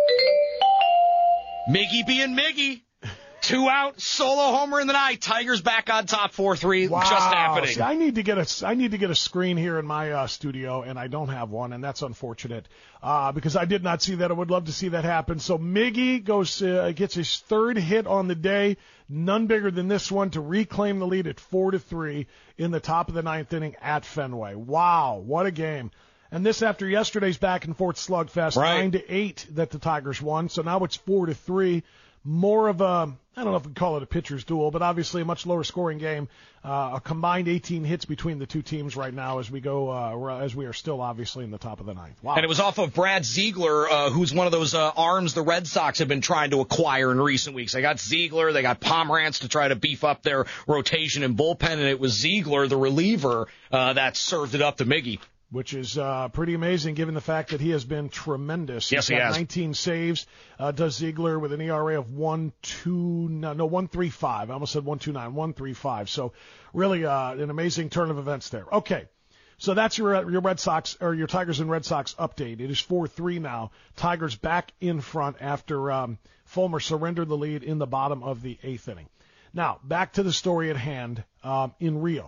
Speaker 8: Miggy being Miggy. Two out, solo homer in the night. Tigers back on top four three.
Speaker 7: Wow.
Speaker 8: Just happening.
Speaker 7: See, I need to get a I need to get a screen here in my uh, studio, and I don't have one, and that's unfortunate uh, because I did not see that. I would love to see that happen. So Miggy goes uh, gets his third hit on the day, none bigger than this one, to reclaim the lead at four to three in the top of the ninth inning at Fenway. Wow, what a game! And this after yesterday's back and forth slugfest,
Speaker 8: right.
Speaker 7: nine to eight that the Tigers won. So now it's four to three. More of a, I don't know if we call it a pitcher's duel, but obviously a much lower scoring game. Uh, a combined eighteen hits between the two teams right now as we go, uh, as we are still obviously in the top of the ninth. Wow.
Speaker 8: And it was off of Brad Ziegler, uh, who's one of those uh, arms the Red Sox have been trying to acquire in recent weeks. They got Ziegler, they got Pomerantz to try to beef up their rotation and bullpen, and it was Ziegler, the reliever, uh, that served it up to Miggy.
Speaker 7: Which is uh, pretty amazing given the fact that he has been tremendous.
Speaker 8: Yes,
Speaker 7: He's
Speaker 8: he
Speaker 7: got
Speaker 8: has.
Speaker 7: nineteen saves. Uh, does Ziegler with an E R A of one two no, no one three five. I almost said one two nine, one three five. So really uh, an amazing turn of events there. Okay, So that's your your Red Sox or your Tigers and Red Sox update. It is four three now. Tigers back in front after um, Fulmer surrendered the lead in the bottom of the eighth inning. Now back to the story at hand um, in Rio.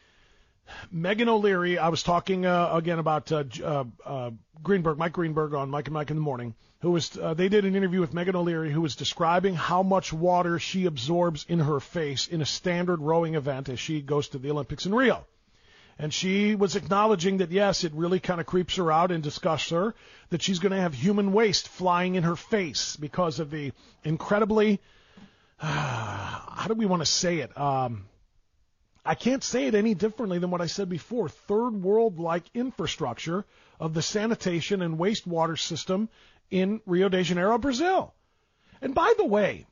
Speaker 7: Megan O'Leary, I was talking uh, again about uh, uh, uh, Greenberg, Mike Greenberg on Mike and Mike in the Morning, who was, uh, they did an interview with Megan O'Leary who was describing how much water she absorbs in her face in a standard rowing event as she goes to the Olympics in Rio. And she was acknowledging that, yes, it really kind of creeps her out and disgusts her, that she's going to have human waste flying in her face because of the incredibly, uh, how do we want to say it? Um, I can't say it any differently than what I said before. Third world-like infrastructure of the sanitation and wastewater system in Rio de Janeiro, Brazil. And by the way,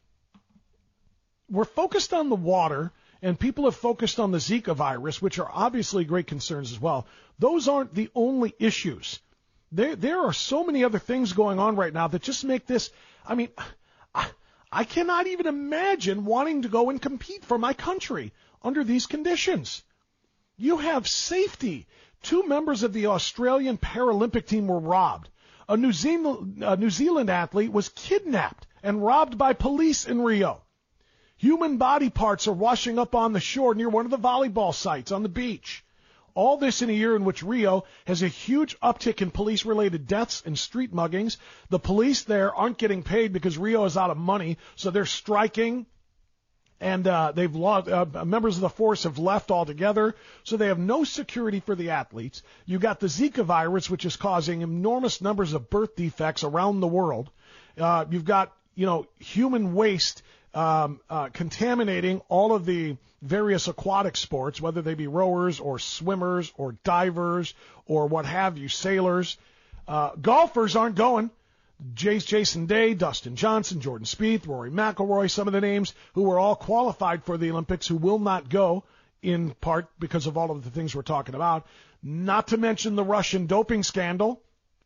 Speaker 7: we're focused on the water, and people have focused on the Zika virus, which are obviously great concerns as well. Those aren't the only issues. There, there are so many other things going on right now that just make this, I mean, I, I cannot even imagine wanting to go and compete for my country under these conditions. You have safety. Two members of the Australian Paralympic team were robbed. A New Zealand, a New Zealand athlete was kidnapped and robbed by police in Rio. Human body parts are washing up on the shore near one of the volleyball sites on the beach. All this in a year in which Rio has a huge uptick in police-related deaths and street muggings. The police there aren't getting paid because Rio is out of money, so they're striking. And uh, they've lost, uh, members of the force have left altogether, so they have no security for the athletes. You've got the Zika virus, which is causing enormous numbers of birth defects around the world. Uh, you've got, you know, human waste um, uh, contaminating all of the various aquatic sports, whether they be rowers or swimmers or divers or what have you, sailors. Uh, golfers aren't going. Jason Day, Dustin Johnson, Jordan Spieth, Rory McIlroy, some of the names who were all qualified for the Olympics who will not go, in part because of all of the things we're talking about. Not to mention the Russian doping scandal.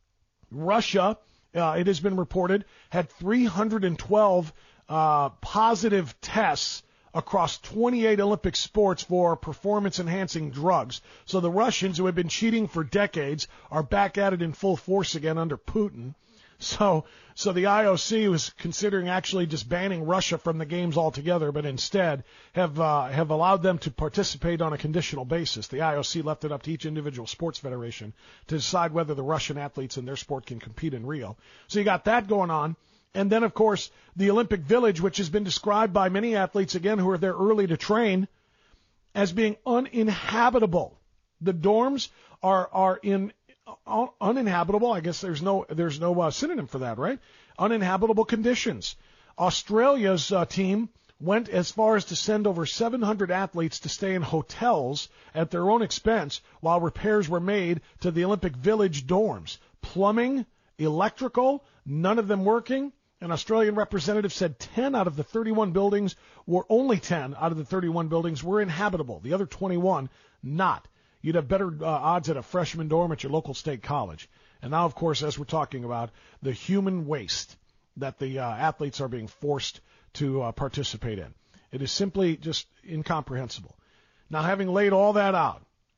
Speaker 7: Russia, uh, it has been reported, had three hundred twelve uh, positive tests across twenty-eight Olympic sports for performance-enhancing drugs. So the Russians, who have been cheating for decades, are back at it in full force again under Putin. So, so the I O C was considering actually just banning Russia from the games altogether, but instead have uh, have allowed them to participate on a conditional basis. The I O C left it up to each individual sports federation to decide whether the Russian athletes in their sport can compete in Rio. So you got that going on. And then, of course, the Olympic Village, which has been described by many athletes, again, who are there early to train, as being uninhabitable. The dorms are are in uninhabitable. I guess there's no there's no uh, synonym for that, right? Uninhabitable conditions. Australia's uh, team went as far as to send over seven hundred athletes to stay in hotels at their own expense while repairs were made to the Olympic Village dorms. Plumbing, electrical, none of them working. An Australian representative said ten out of the thirty-one buildings were only ten out of the thirty-one buildings were inhabitable. The other twenty-one not. You'd have better uh, odds at a freshman dorm at your local state college. And now, of course, as we're talking about, the human waste that the uh, athletes are being forced to uh, participate in. It is simply just incomprehensible. Now, having laid all that out,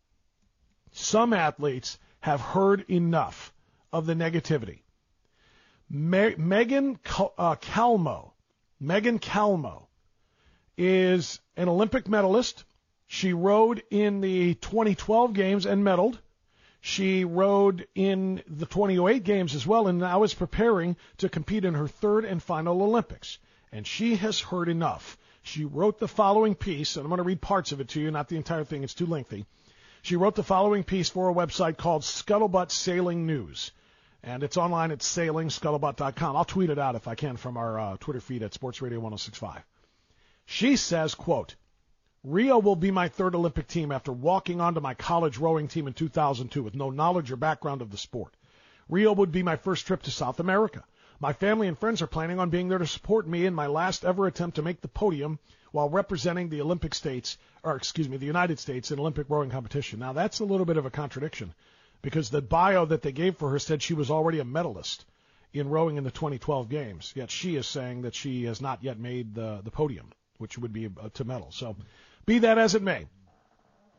Speaker 7: some athletes have heard enough of the negativity. Me- Megan Cal- uh, Calmo, Megan Calmo is an Olympic medalist. She rowed in the twenty twelve games and medaled. She rowed in the twenty oh eight games as well, and now is preparing to compete in her third and final Olympics. And she has heard enough. She wrote the following piece, and I'm going to read parts of it to you, not the entire thing. It's too lengthy. She wrote the following piece for a website called Scuttlebutt Sailing News. And it's online at sailing scuttlebutt dot com. I'll tweet it out if I can from our uh, Twitter feed at Sports Radio ten sixty-five. She says, quote, Rio will be my third Olympic team after walking onto my college rowing team in two thousand two with no knowledge or background of the sport. Rio would be my first trip to South America. My family and friends are planning on being there to support me in my last ever attempt to make the podium while representing the Olympic States, or excuse me, the United States in Olympic rowing competition. Now, that's a little bit of a contradiction because the bio that they gave for her said she was already a medalist in rowing in the twenty twelve games, yet she is saying that she has not yet made the, the podium, which would be uh, to medal. So, be that as it may,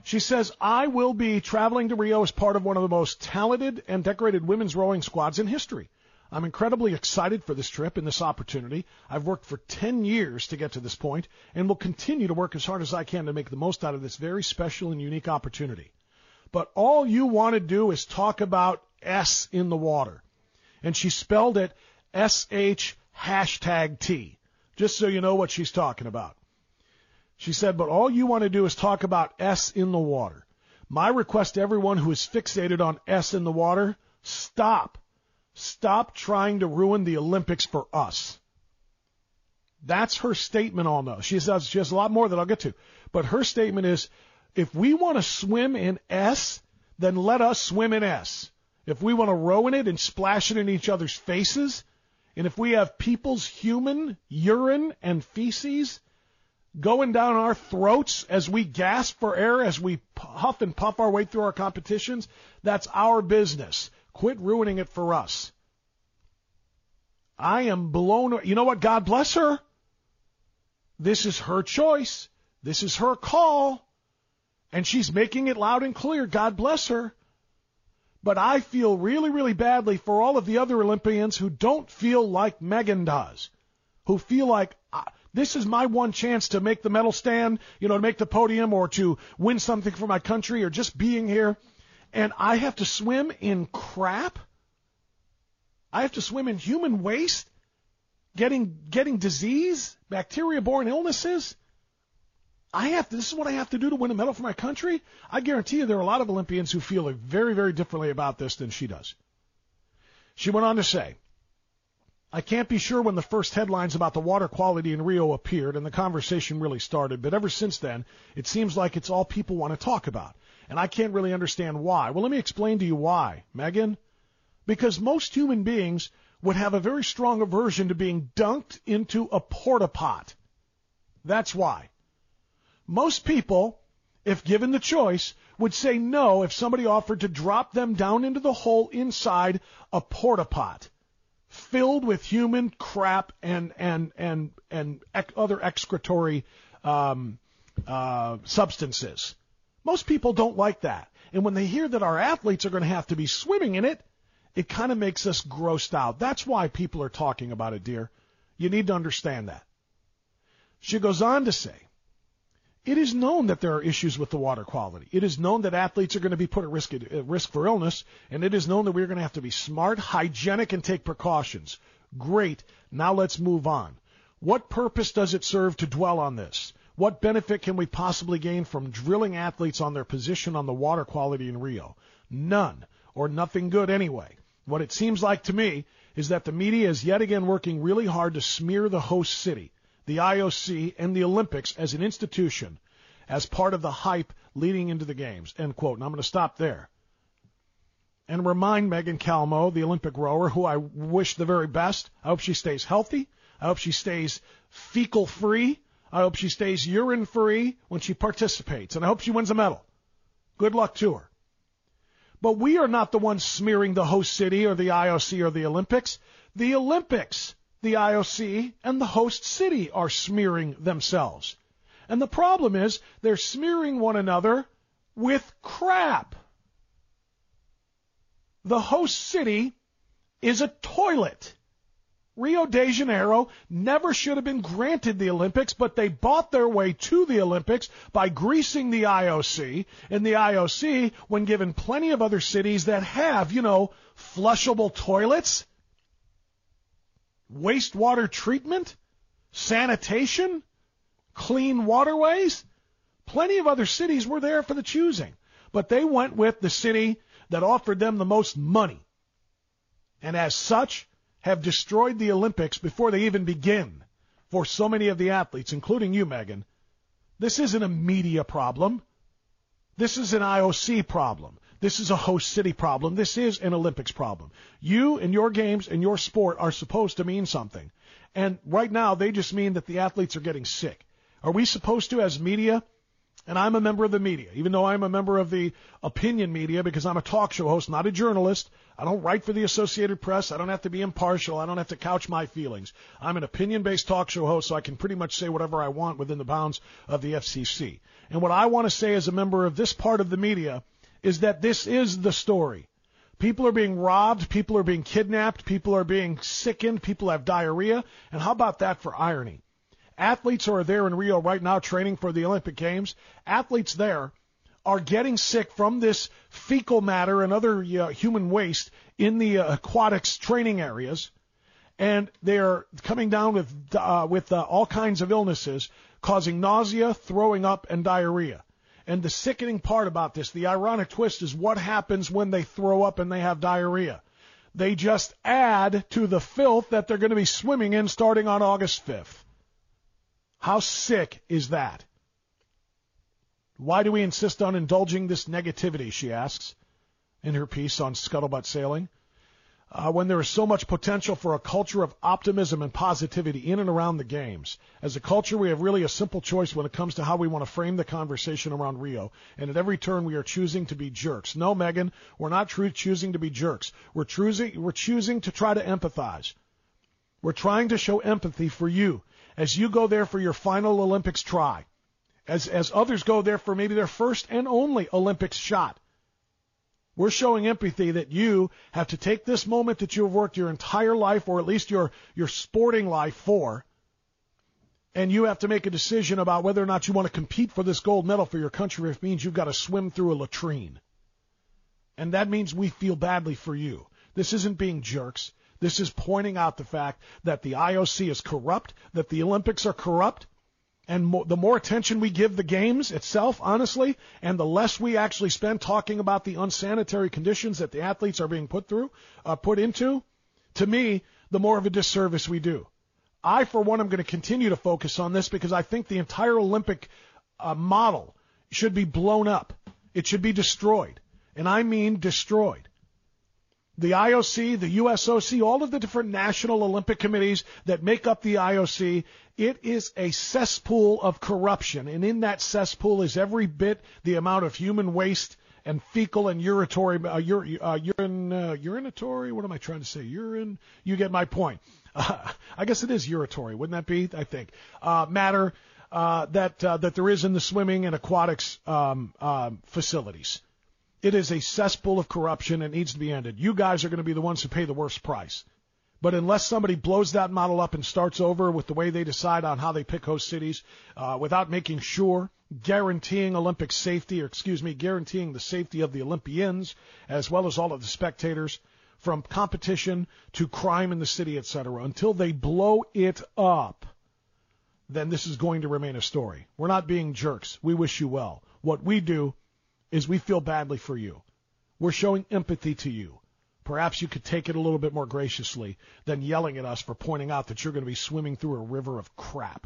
Speaker 7: She says, I will be traveling to Rio as part of one of the most talented and decorated women's rowing squads in history. I'm incredibly excited for this trip and this opportunity. I've worked for ten years to get to this point and will continue to work as hard as I can to make the most out of this very special and unique opportunity. But all you want to do is talk about S in the water. And she spelled it S H hashtag T, just so you know what she's talking about. She said, but all you want to do is talk about S in the water. My request to everyone who is fixated on S in the water, stop. Stop trying to ruin the Olympics for us. That's her statement on those. She says she has a lot more that I'll get to. But her statement is, if we want to swim in S, then let us swim in S. If we want to row in it and splash it in each other's faces, and if we have people's human urine and feces going down our throats as we gasp for air, as we huff and puff our way through our competitions, that's our business. Quit ruining it for us. I am blown. You know what? God bless her. This is her choice. This is her call. And she's making it loud and clear. God bless her. But I feel really, really badly for all of the other Olympians who don't feel like Megan does, who feel like, uh, this is my one chance to make the medal stand, you know, to make the podium or to win something for my country or just being here. And I have to swim in crap? I have to swim in human waste? Getting getting disease? Bacteria-borne illnesses? I have to, this is what I have to do to win a medal for my country? I guarantee you there are a lot of Olympians who feel very, very differently about this than she does. She went on to say, I can't be sure when the first headlines about the water quality in Rio appeared and the conversation really started, but ever since then, it seems like it's all people want to talk about. And I can't really understand why. Well, let me explain to you why, Megan. Because most human beings would have a very strong aversion to being dunked into a porta pot. That's why. Most people, if given the choice, would say no if somebody offered to drop them down into the hole inside a porta pot filled with human crap and and and and ec- other excretory um, uh, substances. Most people don't like that. And when they hear that our athletes are going to have to be swimming in it, it kind of makes us grossed out. That's why people are talking about it, dear. You need to understand that. She goes on to say, it is known that there are issues with the water quality. It is known that athletes are going to be put at risk, at risk for illness, and it is known that we're going to have to be smart, hygienic, and take precautions. Great. Now let's move on. What purpose does it serve to dwell on this? What benefit can we possibly gain from drilling athletes on their position on the water quality in Rio? None, or nothing good anyway. What it seems like to me is that the media is yet again working really hard to smear the host city, the I O C, and the Olympics as an institution, as part of the hype leading into the games, end quote. And I'm going to stop there and remind Megan Calmo, the Olympic rower, who I wish the very best. I hope she stays healthy. I hope she stays fecal-free. I hope she stays urine-free when she participates, and I hope she wins a medal. Good luck to her. But we are not the ones smearing the host city or the I O C or the Olympics. The Olympics, the I O C, and the host city are smearing themselves. And the problem is they're smearing one another with crap. The host city is a toilet. Rio de Janeiro never should have been granted the Olympics, but they bought their way to the Olympics by greasing the I O C. And the I O C, when given plenty of other cities that have, you know, flushable toilets, wastewater treatment, sanitation, clean waterways, plenty of other cities were there for the choosing. But they went with the city that offered them the most money. And as such, have destroyed the Olympics before they even begin for so many of the athletes, including you, Megan. This isn't a media problem. This is an I O C problem. This is a host city problem. This is an Olympics problem. You and your games and your sport are supposed to mean something. And right now, they just mean that the athletes are getting sick. Are we supposed to, as media, And I'm a member of the media, even though I'm a member of the opinion media because I'm a talk show host, not a journalist. I don't write for the Associated Press. I don't have to be impartial. I don't have to couch my feelings. I'm an opinion-based talk show host, so I can pretty much say whatever I want within the bounds of the F C C. And what I want to say as a member of this part of the media is that this is the story. People are being robbed. People are being kidnapped. People are being sickened. People have diarrhea. And how about that for irony? Athletes who are there in Rio right now training for the Olympic Games, athletes there are getting sick from this fecal matter and other uh, human waste in the uh, aquatics training areas, and they're coming down with uh, with uh, all kinds of illnesses, causing nausea, throwing up, and diarrhea. And the sickening part about this, the ironic twist, is what happens when they throw up and they have diarrhea. They just add to the filth that they're going to be swimming in starting on August fifth. How sick is that? Why do we insist on indulging this negativity, she asks in her piece on Scuttlebutt Sailing, uh, when there is so much potential for a culture of optimism and positivity in and around the games. As a culture, we have really a simple choice when it comes to how we want to frame the conversation around Rio, and at every turn we are choosing to be jerks. No, Megan, we're not true choosing to be jerks. We're choosing, we're choosing to try to empathize. We're trying to show empathy for you as you go there for your final Olympics try, as as others go there for maybe their first and only Olympics shot. We're showing empathy that you have to take this moment that you have worked your entire life, or at least your, your sporting life for, and you have to make a decision about whether or not you want to compete for this gold medal for your country if it means you've got to swim through a latrine. And that means we feel badly for you. This isn't being jerks. This is pointing out the fact that the I O C is corrupt, that the Olympics are corrupt, and mo- the more attention we give the games itself, honestly, and the less we actually spend talking about the unsanitary conditions that the athletes are being put through, uh, put into, to me, the more of a disservice we do. I, for one, am going to continue to focus on this because I think the entire Olympic uh, model should be blown up. It should be destroyed. And I mean destroyed. The I O C, the U S O C, all of the different national Olympic committees that make up the I O C, it is a cesspool of corruption. And in that cesspool is every bit the amount of human waste and fecal and uratory, uh, ur, uh, urine, uh, urinatory, what am I trying to say? Urine, you get my point. Uh, I guess it is uratory, wouldn't that be? I think. Uh, matter uh, that uh, that there is in the swimming and aquatics um, uh, facilities. It is a cesspool of corruption and needs to be ended. You guys are going to be the ones who pay the worst price. But unless somebody blows that model up and starts over with the way they decide on how they pick host cities, uh, without making sure, guaranteeing Olympic safety, or excuse me, guaranteeing the safety of the Olympians, as well as all of the spectators, from competition to crime in the city, et cetera, until they blow it up, then this is going to remain a story. We're not being jerks. We wish you well. What we do is we feel badly for you. We're showing empathy to you. Perhaps you could take it a little bit more graciously than yelling at us for pointing out that you're going to be swimming through a river of crap.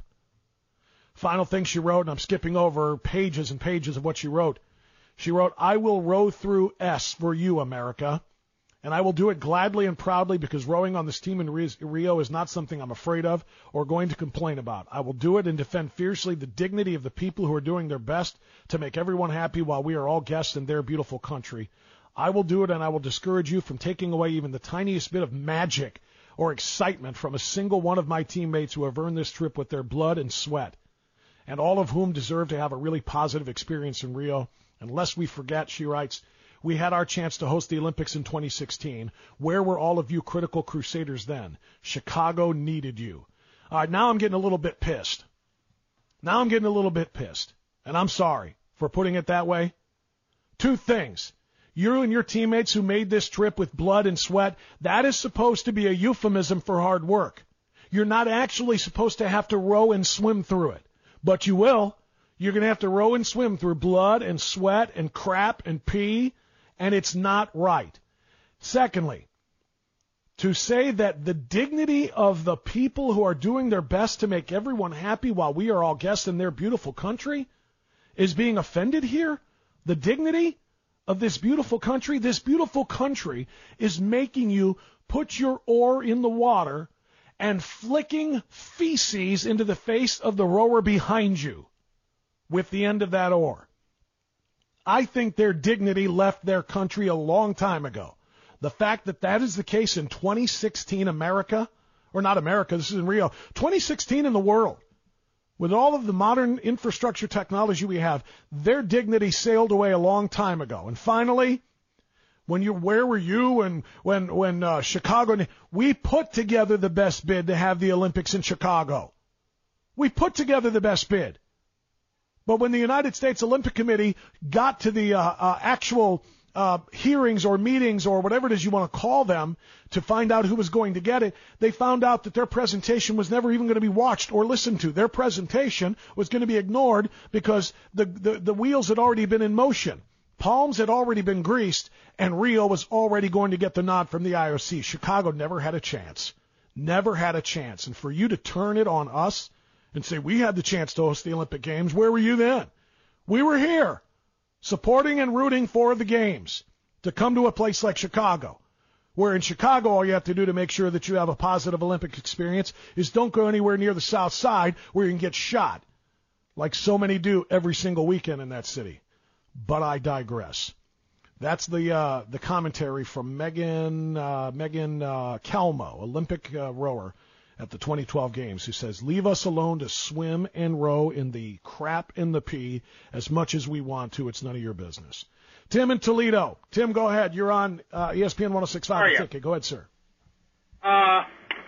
Speaker 7: Final thing she wrote, and I'm skipping over pages and pages of what she wrote. She wrote, I will row through S for you, America, and I will do it gladly and proudly because rowing on this team in Rio is not something I'm afraid of or going to complain about. I will do it and defend fiercely the dignity of the people who are doing their best to make everyone happy while we are all guests in their beautiful country. I will do it, and I will discourage you from taking away even the tiniest bit of magic or excitement from a single one of my teammates who have earned this trip with their blood and sweat, and all of whom deserve to have a really positive experience in Rio. And lest we forget, she writes, we had our chance to host the Olympics in twenty sixteen. Where were all of you critical crusaders then? Chicago needed you. All right, now I'm getting a little bit pissed. Now I'm getting a little bit pissed. And I'm sorry for putting it that way. Two things. You and your teammates who made this trip with blood and sweat, that is supposed to be a euphemism for hard work. You're not actually supposed to have to row and swim through it. But you will. You're going to have to row and swim through blood and sweat and crap and pee, and it's not right. Secondly, to say that the dignity of the people who are doing their best to make everyone happy while we are all guests in their beautiful country is being offended here? The dignity of this beautiful country? This beautiful country is making you put your oar in the water and flicking feces into the face of the rower behind you. with the end of that or. I think their dignity left their country a long time ago. The fact that that is the case in twenty sixteen America, or not America, this is in Rio, twenty sixteen in the world, with all of the modern infrastructure technology we have, their dignity sailed away a long time ago. And finally, when you, where were you when when when uh, Chicago? We put together the best bid to have the Olympics in Chicago. We put together the best bid. But when the United States Olympic Committee got to the uh, uh, actual uh, hearings or meetings or whatever it is you want to call them to find out who was going to get it, they found out that their presentation was never even going to be watched or listened to. Their presentation was going to be ignored because the, the, the wheels had already been in motion. Palms had already been greased, and Rio was already going to get the nod from the I O C. Chicago never had a chance. Never had a chance. And for you to turn it on us and say we had the chance to host the Olympic Games, where were you then? We were here, supporting and rooting for the games, to come to a place like Chicago, where in Chicago all you have to do to make sure that you have a positive Olympic experience is don't go anywhere near the South Side where you can get shot, like so many do every single weekend in that city. But I digress. That's the uh, the commentary from Megan uh, Megan uh, Calmo, Olympic uh, rower at the twenty twelve Games, who says, leave us alone to swim and row in the crap and the pee as much as we want to. It's none of your business. Tim in Toledo. Tim, go ahead. You're on uh, E S P N one oh six point five. Ticket. Go ahead, sir.
Speaker 10: Uh,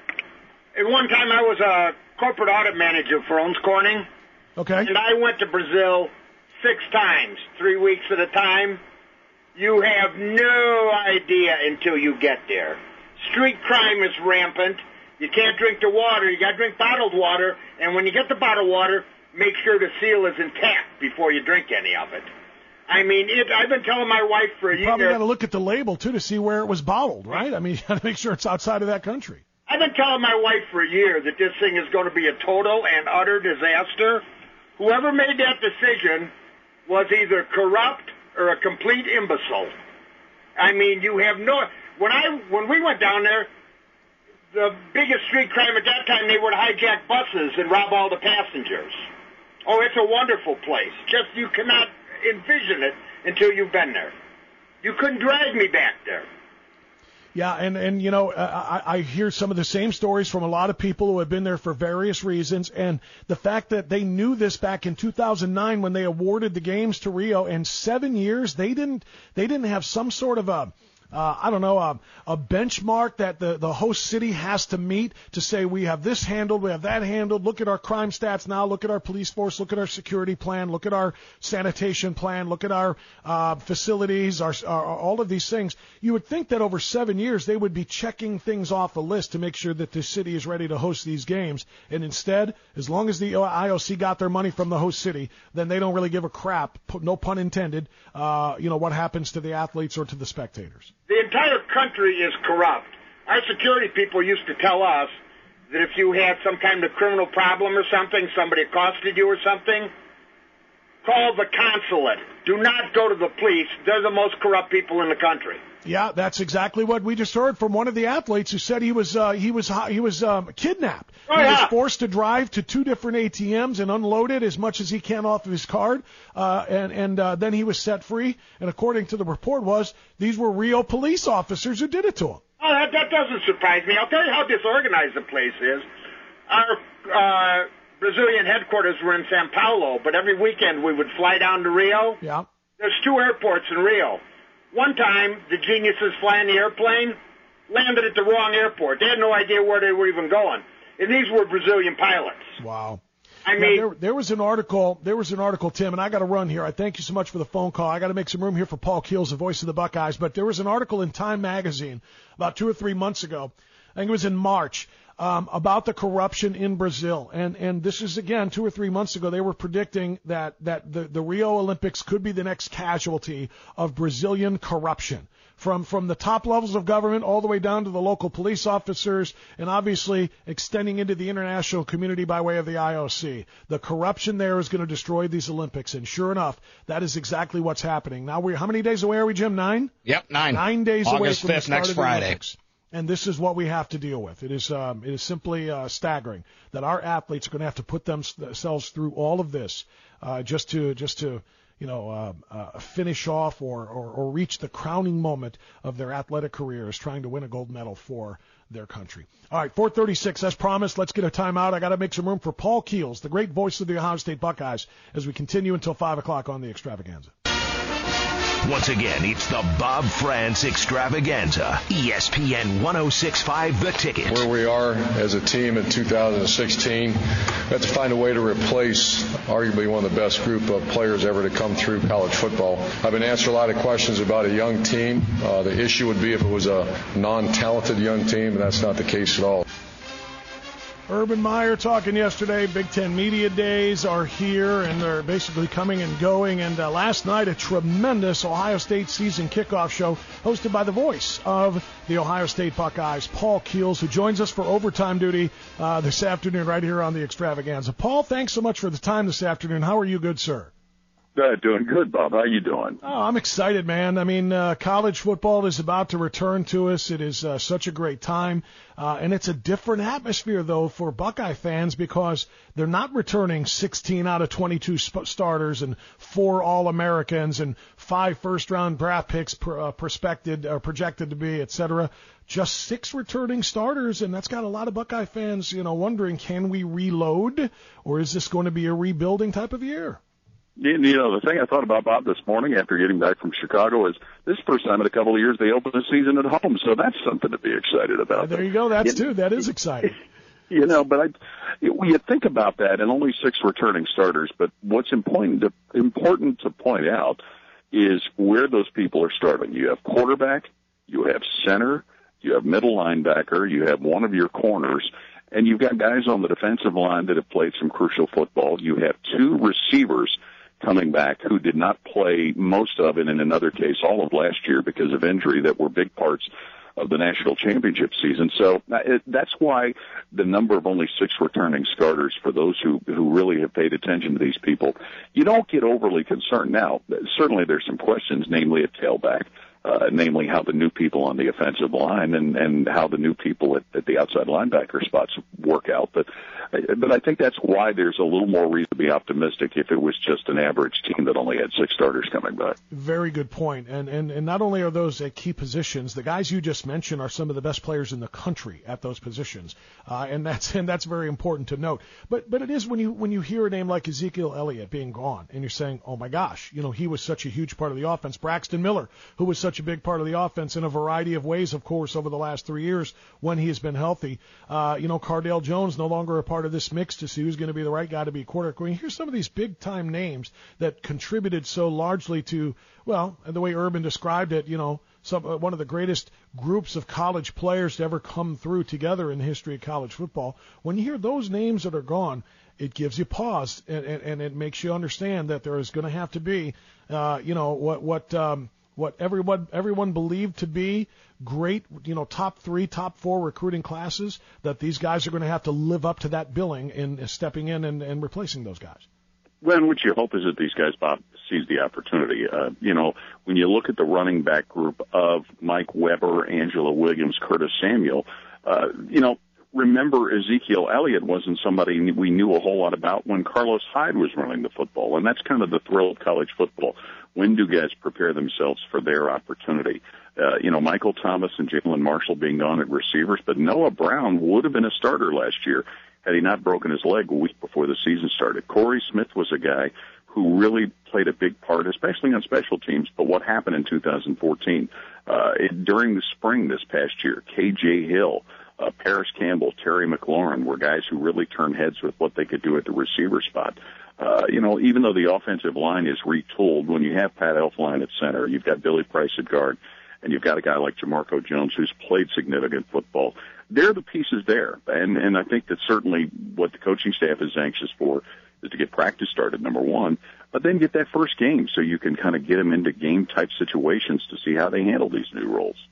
Speaker 10: at one time I was a corporate audit manager for Owens Corning.
Speaker 7: Okay.
Speaker 10: And I went to Brazil six times, three weeks at a time. You have no idea until you get there. Street crime is rampant. You can't drink the water. You got to drink bottled water. And when you get the bottled water, make sure the seal is intact before you drink any of it. I mean, it, I've been telling my wife for a
Speaker 7: you
Speaker 10: year.
Speaker 7: Probably got to look at the label, too, to see where it was bottled, right? I mean, you got to make sure it's outside of that country.
Speaker 10: I've been telling my wife for a year that this thing is going to be a total and utter disaster. Whoever made that decision was either corrupt or a complete imbecile. I mean, you have no... When I when we went down there, the biggest street crime at that time, they would hijack buses and rob all the passengers. Oh, it's a wonderful place. Just you cannot envision it until you've been there. You couldn't drag me back there.
Speaker 7: Yeah, and, and you know, I, I hear some of the same stories from a lot of people who have been there for various reasons, and the fact that they knew this back in two thousand nine when they awarded the games to Rio, and seven years they didn't they didn't have some sort of a Uh, I don't know, a, a benchmark that the, the host city has to meet to say we have this handled, we have that handled. Look at our crime stats now. Look at our police force. Look at our security plan. Look at our sanitation plan. Look at our uh, facilities, our, our all of these things. You would think that over seven years they would be checking things off the list to make sure that the city is ready to host these games. And instead, as long as the I O C got their money from the host city, then they don't really give a crap, no pun intended, uh, you know, what happens to the athletes or to the spectators.
Speaker 10: The entire country is corrupt. Our security people used to tell us that if you had some kind of criminal problem or something, somebody accosted you or something, call the consulate. Do not go to the police. They're the most corrupt people in the country.
Speaker 7: Yeah, that's exactly what we just heard from one of the athletes who said he was uh, he was he was um, kidnapped.
Speaker 10: Oh,
Speaker 7: he
Speaker 10: yeah.
Speaker 7: was forced to drive to two different A T Ms and unload it as much as he can off of his card, uh, and and uh, then he was set free. And according to the report, was these were Rio police officers who did it to him.
Speaker 10: Oh, that, that doesn't surprise me. I'll tell you how disorganized the place is. Our uh, Brazilian headquarters were in São Paulo, but every weekend we would fly down to Rio.
Speaker 7: Yeah.
Speaker 10: There's two airports in Rio. One time, the geniuses flying the airplane landed at the wrong airport. They had no idea where they were even going. And these were Brazilian pilots.
Speaker 7: Wow.
Speaker 10: I
Speaker 7: yeah,
Speaker 10: mean,
Speaker 7: there, there was an article, there was an article, Tim, and I got to run here. I thank you so much for the phone call. I got to make some room here for Paul Keels, the voice of the Buckeyes. But there was an article in Time Magazine about two or three months ago. I think it was in March. Um, about the corruption in Brazil. And and this is, again, two or three months ago, they were predicting that, that the, the Rio Olympics could be the next casualty of Brazilian corruption. From from the top levels of government all the way down to the local police officers and obviously extending into the international community by way of the I O C. The corruption there is going to destroy these Olympics. And sure enough, that is exactly what's happening. Now, we how many days away are we, Jim? Nine?
Speaker 8: Yep, nine.
Speaker 7: Nine days
Speaker 8: August
Speaker 7: away from
Speaker 8: fifth,
Speaker 7: the start
Speaker 8: next
Speaker 7: of the
Speaker 8: Friday.
Speaker 7: Olympics. And this is what we have to deal with. It is um, it is simply uh, staggering that our athletes are going to have to put them, themselves through all of this uh, just to just to you know uh, uh, finish off or, or or reach the crowning moment of their athletic careers, trying to win a gold medal for their country. All right, four thirty-six, as promised. Let's get a timeout. I got to make some room for Paul Keels, the great voice of the Ohio State Buckeyes, as we continue until five o'clock on the Extravaganza.
Speaker 6: Once again, it's the Bob France Extravaganza. E S P N one oh six point five The Ticket.
Speaker 4: Where we are as a team in two thousand sixteen, we have to find a way to replace arguably one of the best group of players ever to come through college football. I've been answering a lot of questions about a young team. Uh, the issue would be if it was a non-talented young team, and that's not the case at all.
Speaker 7: Urban Meyer talking yesterday. Big Ten Media Days are here, and they're basically coming and going. And uh, last night, a tremendous Ohio State season kickoff show hosted by the voice of the Ohio State Buckeyes, Paul Keels, who joins us for overtime duty uh, this afternoon right here on the Extravaganza. Paul, thanks so much for the time this afternoon. How are you, good sir?
Speaker 11: Uh, doing good, Bob. How you doing?
Speaker 7: Oh, I'm excited, man. I mean, uh, college football is about to return to us. It is uh, such a great time. Uh, and it's a different atmosphere, though, for Buckeye fans because they're not returning sixteen out of twenty-two sp- starters and four All-Americans and five first-round draft picks pr- uh, prospected, uh, projected to be, et cetera. Just six returning starters, and that's got a lot of Buckeye fans, you know, wondering, can we reload, or is this going to be a rebuilding type of year?
Speaker 11: You know, the thing I thought about, Bob, this morning after getting back from Chicago is this is the first time in a couple of years they opened the season at home, so that's something to be excited about.
Speaker 7: Uh, there you go. That's, too. That is exciting.
Speaker 11: You know, but I, when you think about that, and only six returning starters, but what's important to, important to point out is where those people are starting. You have quarterback, you have center, you have middle linebacker, you have one of your corners, and you've got guys on the defensive line that have played some crucial football. You have two receivers coming back who did not play most of it, and in another case all of last year because of injury, that were big parts of the national championship season. So it, that's why the number of only six returning starters, for those who, who really have paid attention to these people, you don't get overly concerned. Now, certainly there's some questions, namely at tailback, uh, namely how the new people on the offensive line and, and how the new people at, at the outside linebacker spots work out. But, but I think that's why there's a little more reason to be optimistic if it was just an average team that only had six starters coming back.
Speaker 7: Very good point. And, and, and not only are those at key positions, the guys you just mentioned are some of the best players in the country at those positions. Uh, and that's, and that's very important to note. But, but it is when you, when you hear a name like Ezekiel Elliott being gone and you're saying, oh my gosh, you know, he was such a huge part of the offense. Braxton Miller, who was such a big part of the offense in a variety of ways, of course, over the last three years when he has been healthy. Uh, you know, Cardale Jones no longer a part of this mix to see who's going to be the right guy to be quarterback. When you hear some of these big-time names that contributed so largely to, well, the way Urban described it, you know, some, uh, one of the greatest groups of college players to ever come through together in the history of college football. When you hear those names that are gone, it gives you pause, and, and, and it makes you understand that there is going to have to be, uh, you know, what what um, what everyone everyone believed to be great, you know, top three, top four recruiting classes, that these guys are going to have to live up to that billing in stepping in and, and replacing those guys.
Speaker 11: Well, what you hope is that these guys, Bob, seize the opportunity. Uh, you know, when you look at the running back group of Mike Weber, Angela Williams, Curtis Samuel, uh, you know, remember Ezekiel Elliott wasn't somebody we knew a whole lot about when Carlos Hyde was running the football, and that's kind of the thrill of college football. When do guys prepare themselves for their opportunity? Uh, you know, Michael Thomas and Jalen Marshall being gone at receivers, but Noah Brown would have been a starter last year had he not broken his leg a week before the season started. Corey Smith was a guy who really played a big part, especially on special teams. But what happened in two thousand fourteen, uh, it, during the spring this past year, K J Hill, uh, Paris Campbell, Terry McLaurin were guys who really turned heads with what they could do at the receiver spot. Uh, you know, even though the offensive line is retooled, when you have Pat Elflein at center, you've got Billy Price at guard, and you've got a guy like Jamarco Jones who's played significant football. They're the pieces there. And, and I think that certainly what the coaching staff is anxious for is to get practice started, number one, but then get that first game so you can kind of get them into game-type situations to see how they handle these new roles.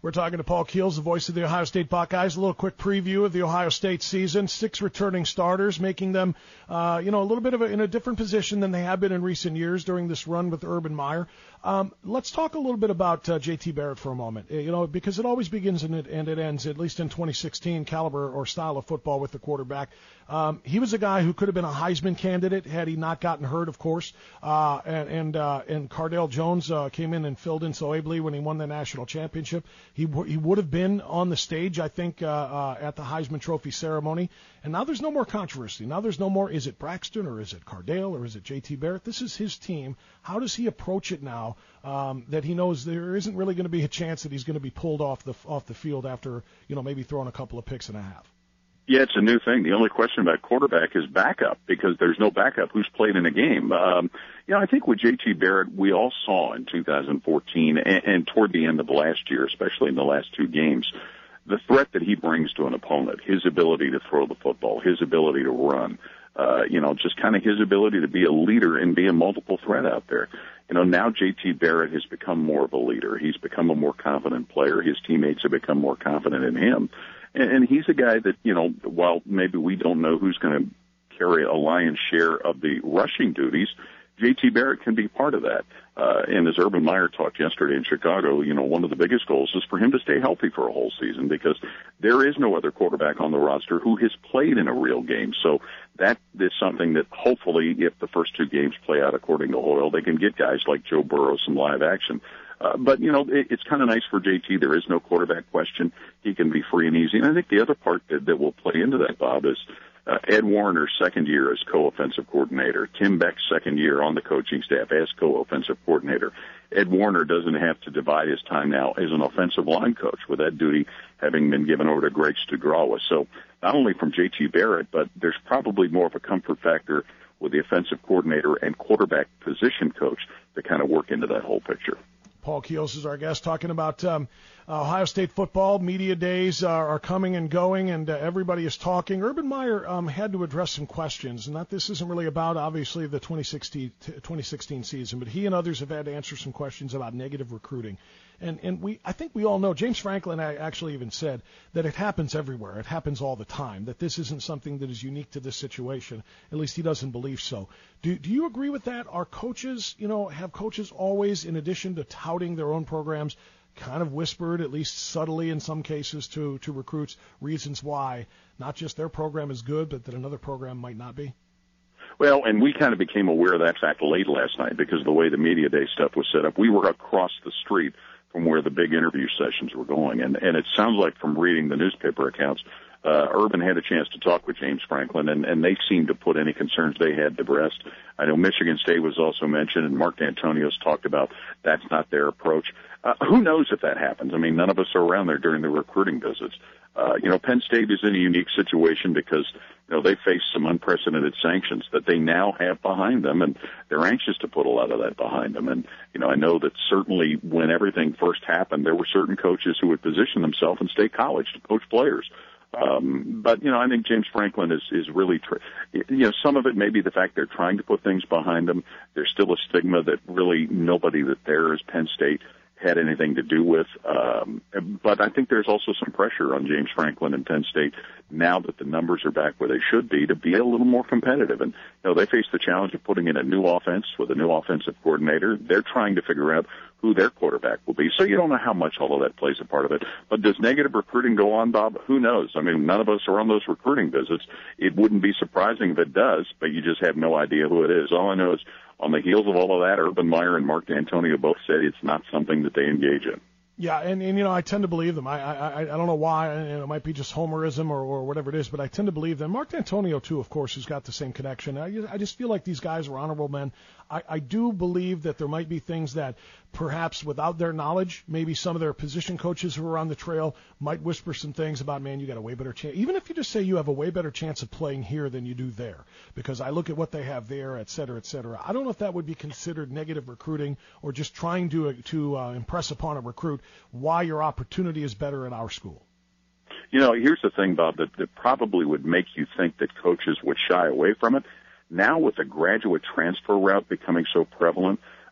Speaker 7: We're talking to Paul Keels, the voice of the Ohio State Buckeyes. A little quick preview of the Ohio State season. Six returning starters, making them, uh, you know, a little bit of a, in a different position than they have been in recent years during this run with Urban Meyer. Um, let's talk a little bit about uh, J T Barrett for a moment, you know, because it always begins and it, and it ends, at least in twenty sixteen, caliber or style of football with the quarterback. Um, he was a guy who could have been a Heisman candidate had he not gotten hurt, of course. Uh, and and, uh, and Cardale Jones uh, came in and filled in so ably when he won the national championship. He w- he would have been on the stage, I think, uh, uh, at the Heisman Trophy ceremony. And now there's no more controversy. Now there's no more, is it Braxton or is it Cardale or is it J T Barrett? This is his team. How does he approach it now um, that he knows there isn't really going to be a chance that he's going to be pulled off the off the field after, you know, maybe throwing a couple of picks and a half?
Speaker 11: Yeah, it's a new thing. The only question about quarterback is backup, because there's no backup who's played in a game. Um, you know, I think with J T Barrett, we all saw in two thousand fourteen and, and toward the end of last year, especially in the last two games, the threat that he brings to an opponent, his ability to throw the football, his ability to run, uh, you know, just kind of his ability to be a leader and be a multiple threat out there. You know, now J T Barrett has become more of a leader. He's become a more confident player. His teammates have become more confident in him. And, and he's a guy that, you know, while maybe we don't know who's going to carry a lion's share of the rushing duties, J T Barrett can be part of that. Uh, and as Urban Meyer talked yesterday in Chicago, you know, one of the biggest goals is for him to stay healthy for a whole season, because there is no other quarterback on the roster who has played in a real game. So that is something that hopefully, if the first two games play out according to Hoyle, they can get guys like Joe Burrow some live action. Uh, but, you know, it, it's kind of nice for J T. There is no quarterback question. He can be free and easy. And I think the other part that, that will play into that, Bob, is Uh, Ed Warner's second year as co-offensive coordinator, Tim Beck's second year on the coaching staff as co-offensive coordinator. Ed Warner doesn't have to divide his time now as an offensive line coach, with that duty having been given over to Greg Studrawa. So not only from J T Barrett, but there's probably more of a comfort factor with the offensive coordinator and quarterback position coach to kind of work into that whole picture.
Speaker 7: Paul Keels is our guest, talking about um, Ohio State football. Media days are, are coming and going, and uh, everybody is talking. Urban Meyer um, had to address some questions, and that this isn't really about, obviously, the twenty sixteen season, but he and others have had to answer some questions about negative recruiting. And and we, I think we all know, James Franklin actually even said that it happens everywhere. It happens all the time, that this isn't something that is unique to this situation. At least he doesn't believe so. Do do you agree with that? Are coaches, you know, have coaches always, in addition to touting their own programs, kind of whispered, at least subtly in some cases, to, to recruits reasons why not just their program is good, but that another program might not be?
Speaker 11: Well, and we kind of became aware of that fact late last night because of the way the media day stuff was set up. We were across the street from where the big interview sessions were going. And, and it sounds like from reading the newspaper accounts, uh, Urban had a chance to talk with James Franklin, and, and they seemed to put any concerns they had to rest. I know Michigan State was also mentioned, and Mark D'Antonio's talked about that's not their approach. Uh, who knows if that happens? I mean, none of us are around there during the recruiting visits. Uh, you know, Penn State is in a unique situation because, you know, they face some unprecedented sanctions that they now have behind them, and they're anxious to put a lot of that behind them. And, you know, I know that certainly when everything first happened, there were certain coaches who would position themselves in State College to coach players. Um, but, you know, I think James Franklin is, is really, tr- you know, some of it may be the fact they're trying to put things behind them. There's still a stigma that really nobody that there is Penn State had anything to do with. Um, but I think there's also some pressure on James Franklin and Penn State now that the numbers are back where they should be to be a little more competitive. And, you know, they face the challenge of putting in a new offense with a new offensive coordinator. They're trying to figure out who their quarterback will be. So you don't know how much all of that plays a part of it. But does negative recruiting go on, Bob? Who knows? I mean, none of us are on those recruiting visits. It wouldn't be surprising if it does, but you just have no idea who it is. All I know is on the heels of all of that, Urban Meyer and Mark D'Antonio both said it's not something that they engage in.
Speaker 7: Yeah, and, and you know, I tend to believe them. I I, I don't know why, and it might be just homerism or, or whatever it is, but I tend to believe them. Mark D'Antonio, too, of course, has got the same connection. I, I just feel like these guys are honorable men. I, I do believe that there might be things that perhaps without their knowledge, maybe some of their position coaches who are on the trail might whisper some things about, man, you got a way better chance. Even if you just say you have a way better chance of playing here than you do there, because I look at what they have there, et cetera, et cetera. I don't know if that would be considered negative recruiting or just trying to, to uh, impress upon a recruit why your opportunity is better at our school.
Speaker 11: You know, here's the thing, Bob, that, that probably would make you think that coaches would shy away from it. Now with the graduate transfer route becoming so prevalent,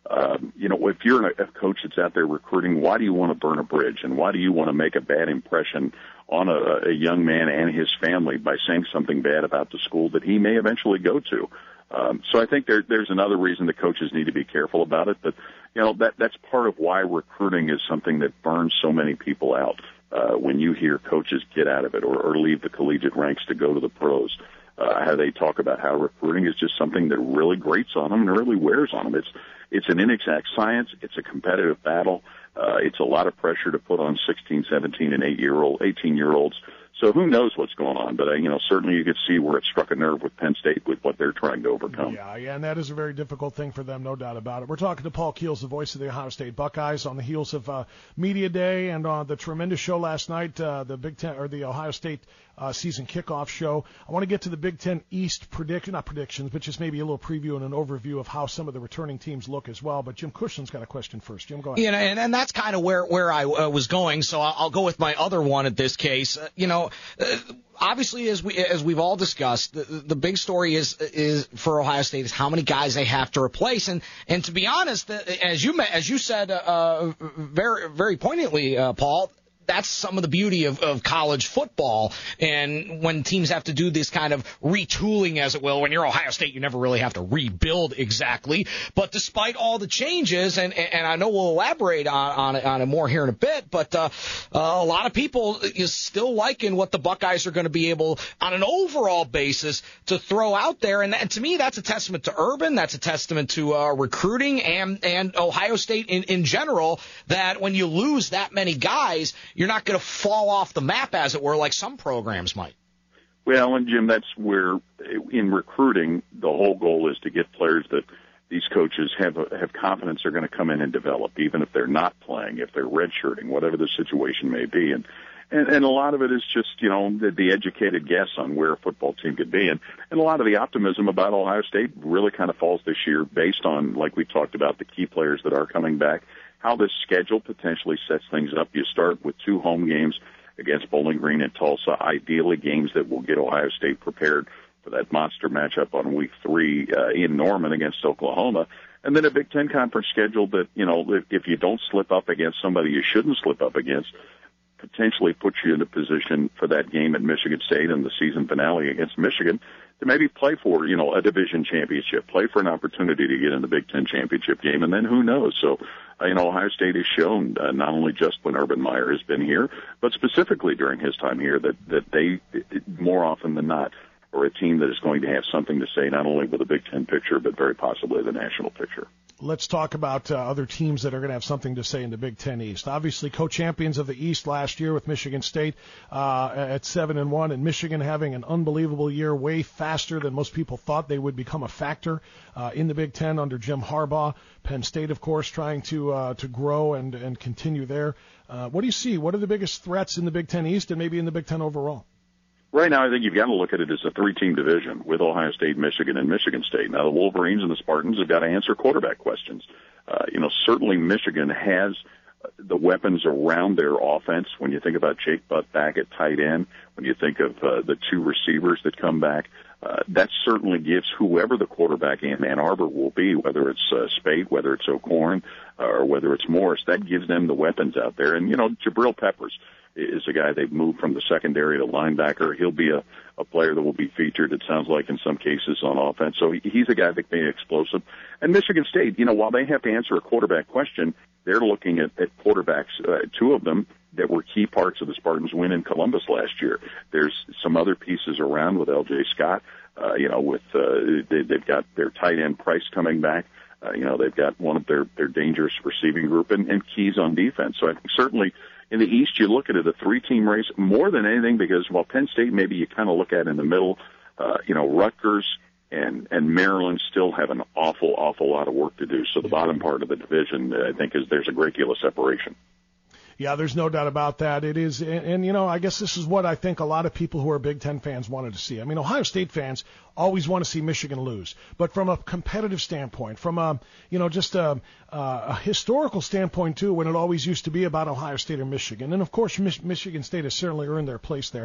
Speaker 11: Um, you know, if you're a coach that's out there recruiting, why do you want to burn a bridge, and why do you want to make a bad impression on a, a young man and his family by saying something bad about the school that he may eventually go to? Um, so I think there, there's another reason the coaches need to be careful about it. But, you know, that, that's part of why recruiting is something that burns so many people out uh, when you hear coaches get out of it or, or leave the collegiate ranks to go to the pros. Uh, how they talk about how recruiting is just something that really grates on them and really wears on them. It's, it's an inexact science. It's a competitive battle. Uh, it's a lot of pressure to put on sixteen, seventeen, and eight-year-old, eighteen-year-olds. So who knows what's going on? But, uh, you know, certainly you could see where it struck a nerve with Penn State with what they're trying to overcome.
Speaker 7: Yeah, yeah, and that is a very difficult thing for them, no doubt about it. We're talking to Paul Keels, the voice of the Ohio State Buckeyes, on the heels of uh, Media Day and on uh, the tremendous show last night, uh, the Big Ten or the Ohio State uh, season kickoff show. I want to get to the Big Ten East prediction, not predictions, but just maybe a little preview and an overview of how some of the returning teams look as well. But Jim Cushion's got a question first. Jim, go ahead.
Speaker 8: Yeah, and, and that's kind of where where I uh, was going. So I'll, I'll go with my other one at this case. Uh, you know. Uh, Obviously, as we as we've all discussed, the, the big story is is for Ohio State is how many guys they have to replace, and and to be honest, as you as you said uh, very very poignantly, uh, Paul. That's some of the beauty of, of college football. And when teams have to do this kind of retooling, as it will, when you're Ohio State, you never really have to rebuild exactly. But despite all the changes, and, and I know we'll elaborate on, on, it, on it more here in a bit, but uh, uh, a lot of people is still liking what the Buckeyes are going to be able, on an overall basis, to throw out there. And, and to me, that's a testament to Urban. That's a testament to uh, recruiting and, and Ohio State in, in general, that when you lose that many guys, you're not going to fall off the map, as it were, like some programs might.
Speaker 11: Well, and Jim, that's where in recruiting, the whole goal is to get players that these coaches have have confidence are going to come in and develop, even if they're not playing, if they're redshirting, whatever the situation may be. And and, and a lot of it is just, you know, the, the educated guess on where a football team could be. And, and a lot of the optimism about Ohio State really kind of falls this year based on, like we talked about, the key players that are coming back, how this schedule potentially sets things up. You start with two home games against Bowling Green and Tulsa, ideally games that will get Ohio State prepared for that monster matchup on week three uh, in Norman against Oklahoma. And then a Big Ten conference schedule that, you know, if, if you don't slip up against somebody you shouldn't slip up against, potentially puts you in a position for that game at Michigan State and the season finale against Michigan to maybe play for, you know, a division championship, play for an opportunity to get in the Big Ten championship game, and then who knows? So, uh, you know, Ohio State has shown uh, not only just when Urban Meyer has been here, but specifically during his time here that, that they, more often than not, are a team that is going to have something to say not only with the Big Ten picture, but very possibly the national picture.
Speaker 7: Let's talk about uh, other teams that are going to have something to say in the Big Ten East. Obviously, co-champions of the East last year with Michigan State uh, at seven and one, and Michigan having an unbelievable year, way faster than most people thought they would become a factor uh, in the Big Ten under Jim Harbaugh. Penn State, of course, trying to uh, to grow and and continue there. Uh, what do you see? What are the biggest threats in the Big Ten East and maybe in the Big Ten overall?
Speaker 11: Right now, I think you've got to look at it as a three-team division with Ohio State, Michigan, and Michigan State. Now, the Wolverines and the Spartans have got to answer quarterback questions. Uh, you know, certainly Michigan has the weapons around their offense. When you think about Jake Butt back at tight end, when you think of uh, the two receivers that come back, uh, that certainly gives whoever the quarterback in Ann Arbor will be, whether it's uh, Spate, whether it's O'Korn, uh, or whether it's Morris, that gives them the weapons out there. And, you know, Jabril Peppers is a guy they've moved from the secondary to linebacker. He'll be a, a player that will be featured, it sounds like, in some cases on offense. So he, he's a guy that can be explosive. And Michigan State, you know, while they have to answer a quarterback question, they're looking at, at quarterbacks, uh, two of them that were key parts of the Spartans' win in Columbus last year. There's some other pieces around with L J Scott, uh, you know, with uh, they, they've got their tight end Price coming back. Uh, you know, they've got one of their, their dangerous receiving group and, and keys on defense. So I think certainly in the East, you look at it a three-team race more than anything because while Penn State maybe you kind of look at in the middle, uh, you know, Rutgers and, and Maryland still have an awful, awful lot of work to do. So the bottom part of the division, I think, is there's a great deal of separation.
Speaker 7: Yeah, there's no doubt about that. It is, and, and, you know, I guess this is what I think a lot of people who are Big Ten fans wanted to see. I mean, Ohio State fans always want to see Michigan lose. But from a competitive standpoint, from a, you know, just a, a historical standpoint, too, when it always used to be about Ohio State or Michigan. And, of course, Mich- Michigan State has certainly earned their place there.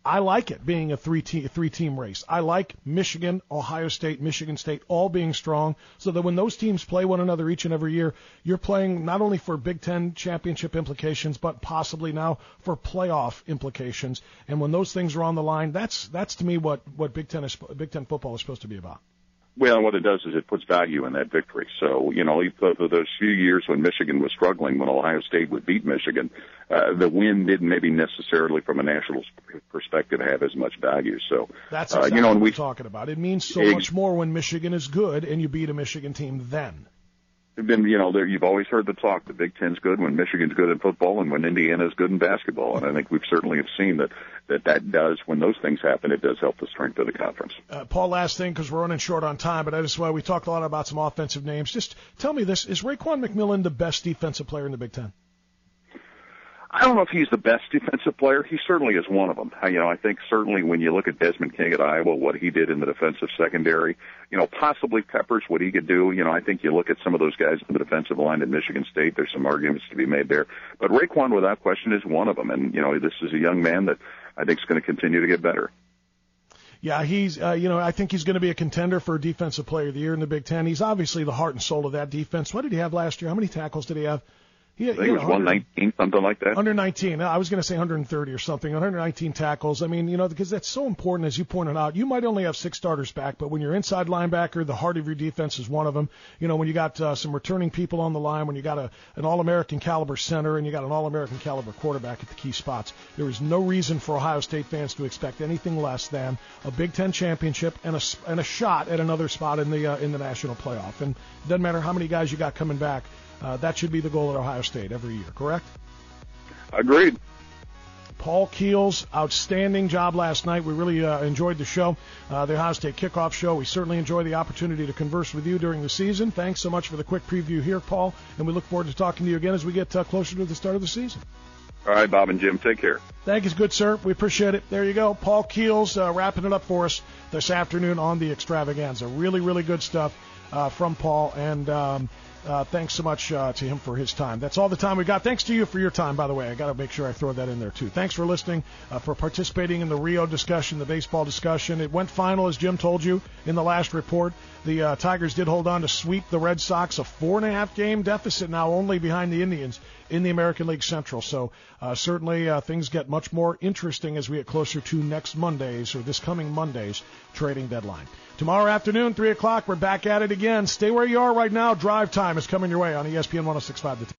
Speaker 7: I like it being a three-team, three-team race. I like Michigan, Ohio State, Michigan State all being strong so that when those teams play one another each and every year, you're playing not only for Big Ten championship implications, but possibly now for playoff implications. And when those things are on the line, that's that's to me what, what Big Ten is, Big Ten football is supposed to be about.
Speaker 11: Well, what it does is it puts value in that victory. So, you know, for those few years when Michigan was struggling, when Ohio State would beat Michigan, uh, the win didn't maybe necessarily from a national perspective have as much value. So,
Speaker 7: that's exactly
Speaker 11: uh, you know,
Speaker 7: what
Speaker 11: and we,
Speaker 7: we're talking about. It means so
Speaker 11: ex-
Speaker 7: much more when Michigan is good and you beat a Michigan team then.
Speaker 11: Been, you know, there, you've always heard the talk. The Big Ten's good when Michigan's good in football, and when Indiana's good in basketball. And I think we've certainly have seen that that that does, when those things happen, it does help the strength of the conference.
Speaker 7: Uh, Paul, last thing because we're running short on time, but I just why we talked a lot about some offensive names. Just tell me this: is Raekwon McMillan the best defensive player in the Big Ten?
Speaker 11: I don't know if he's the best defensive player. He certainly is one of them. You know, I think certainly when you look at Desmond King at Iowa, what he did in the defensive secondary, you know, possibly Peppers, what he could do. You know, I think you look at some of those guys in the defensive line at Michigan State, there's some arguments to be made there. But Raekwon, without question, is one of them. And, you know, this is a young man that I think is going to continue to get better.
Speaker 7: Yeah, he's, uh, you know, I think he's going to be a contender for Defensive Player of the Year in the Big Ten. He's obviously the heart and soul of that defense. What did he have last year? How many tackles did he have? He,
Speaker 11: I think it was one nineteen, something like that.
Speaker 7: one nineteen. I was going to say one thirty or something. one nineteen tackles. I mean, you know, because that's so important, as you pointed out. You might only have six starters back, but when you're inside linebacker, the heart of your defense is one of them. You know, when you got uh, some returning people on the line, when you got a, an All-American caliber center, and you got an All-American caliber quarterback at the key spots, there is no reason for Ohio State fans to expect anything less than a Big Ten championship and a, and a shot at another spot in the uh, in the national playoff. And it doesn't matter how many guys you got coming back. Uh, that should be the goal at Ohio State every year, correct?
Speaker 11: Agreed.
Speaker 7: Paul Keels, outstanding job last night. We really uh, enjoyed the show, uh, the Ohio State kickoff show. We certainly enjoy the opportunity to converse with you during the season. Thanks so much for the quick preview here, Paul, and we look forward to talking to you again as we get uh, closer to the start of the season.
Speaker 11: All right, Bob and Jim, take care.
Speaker 7: Thank you, good sir. We appreciate it. There you go. Paul Keels uh, wrapping it up for us this afternoon on the Extravaganza. Really, really good stuff uh, from Paul, and um, Uh, thanks so much uh, to him for his time. That's all the time we got. Thanks to you for your time, by the way. I got to make sure I throw that in there, too. Thanks for listening, uh, for participating in the Rio discussion, the baseball discussion. It went final, as Jim told you in the last report. The uh, Tigers did hold on to sweep the Red Sox, a four-and-a-half game deficit now only behind the Indians in the American League Central. So uh, certainly uh, things get much more interesting as we get closer to next Monday's, or this coming Monday's, trading deadline. Tomorrow afternoon, three o'clock, we're back at it again. Stay where you are right now. Drive Time is coming your way on E S P N one oh six point five.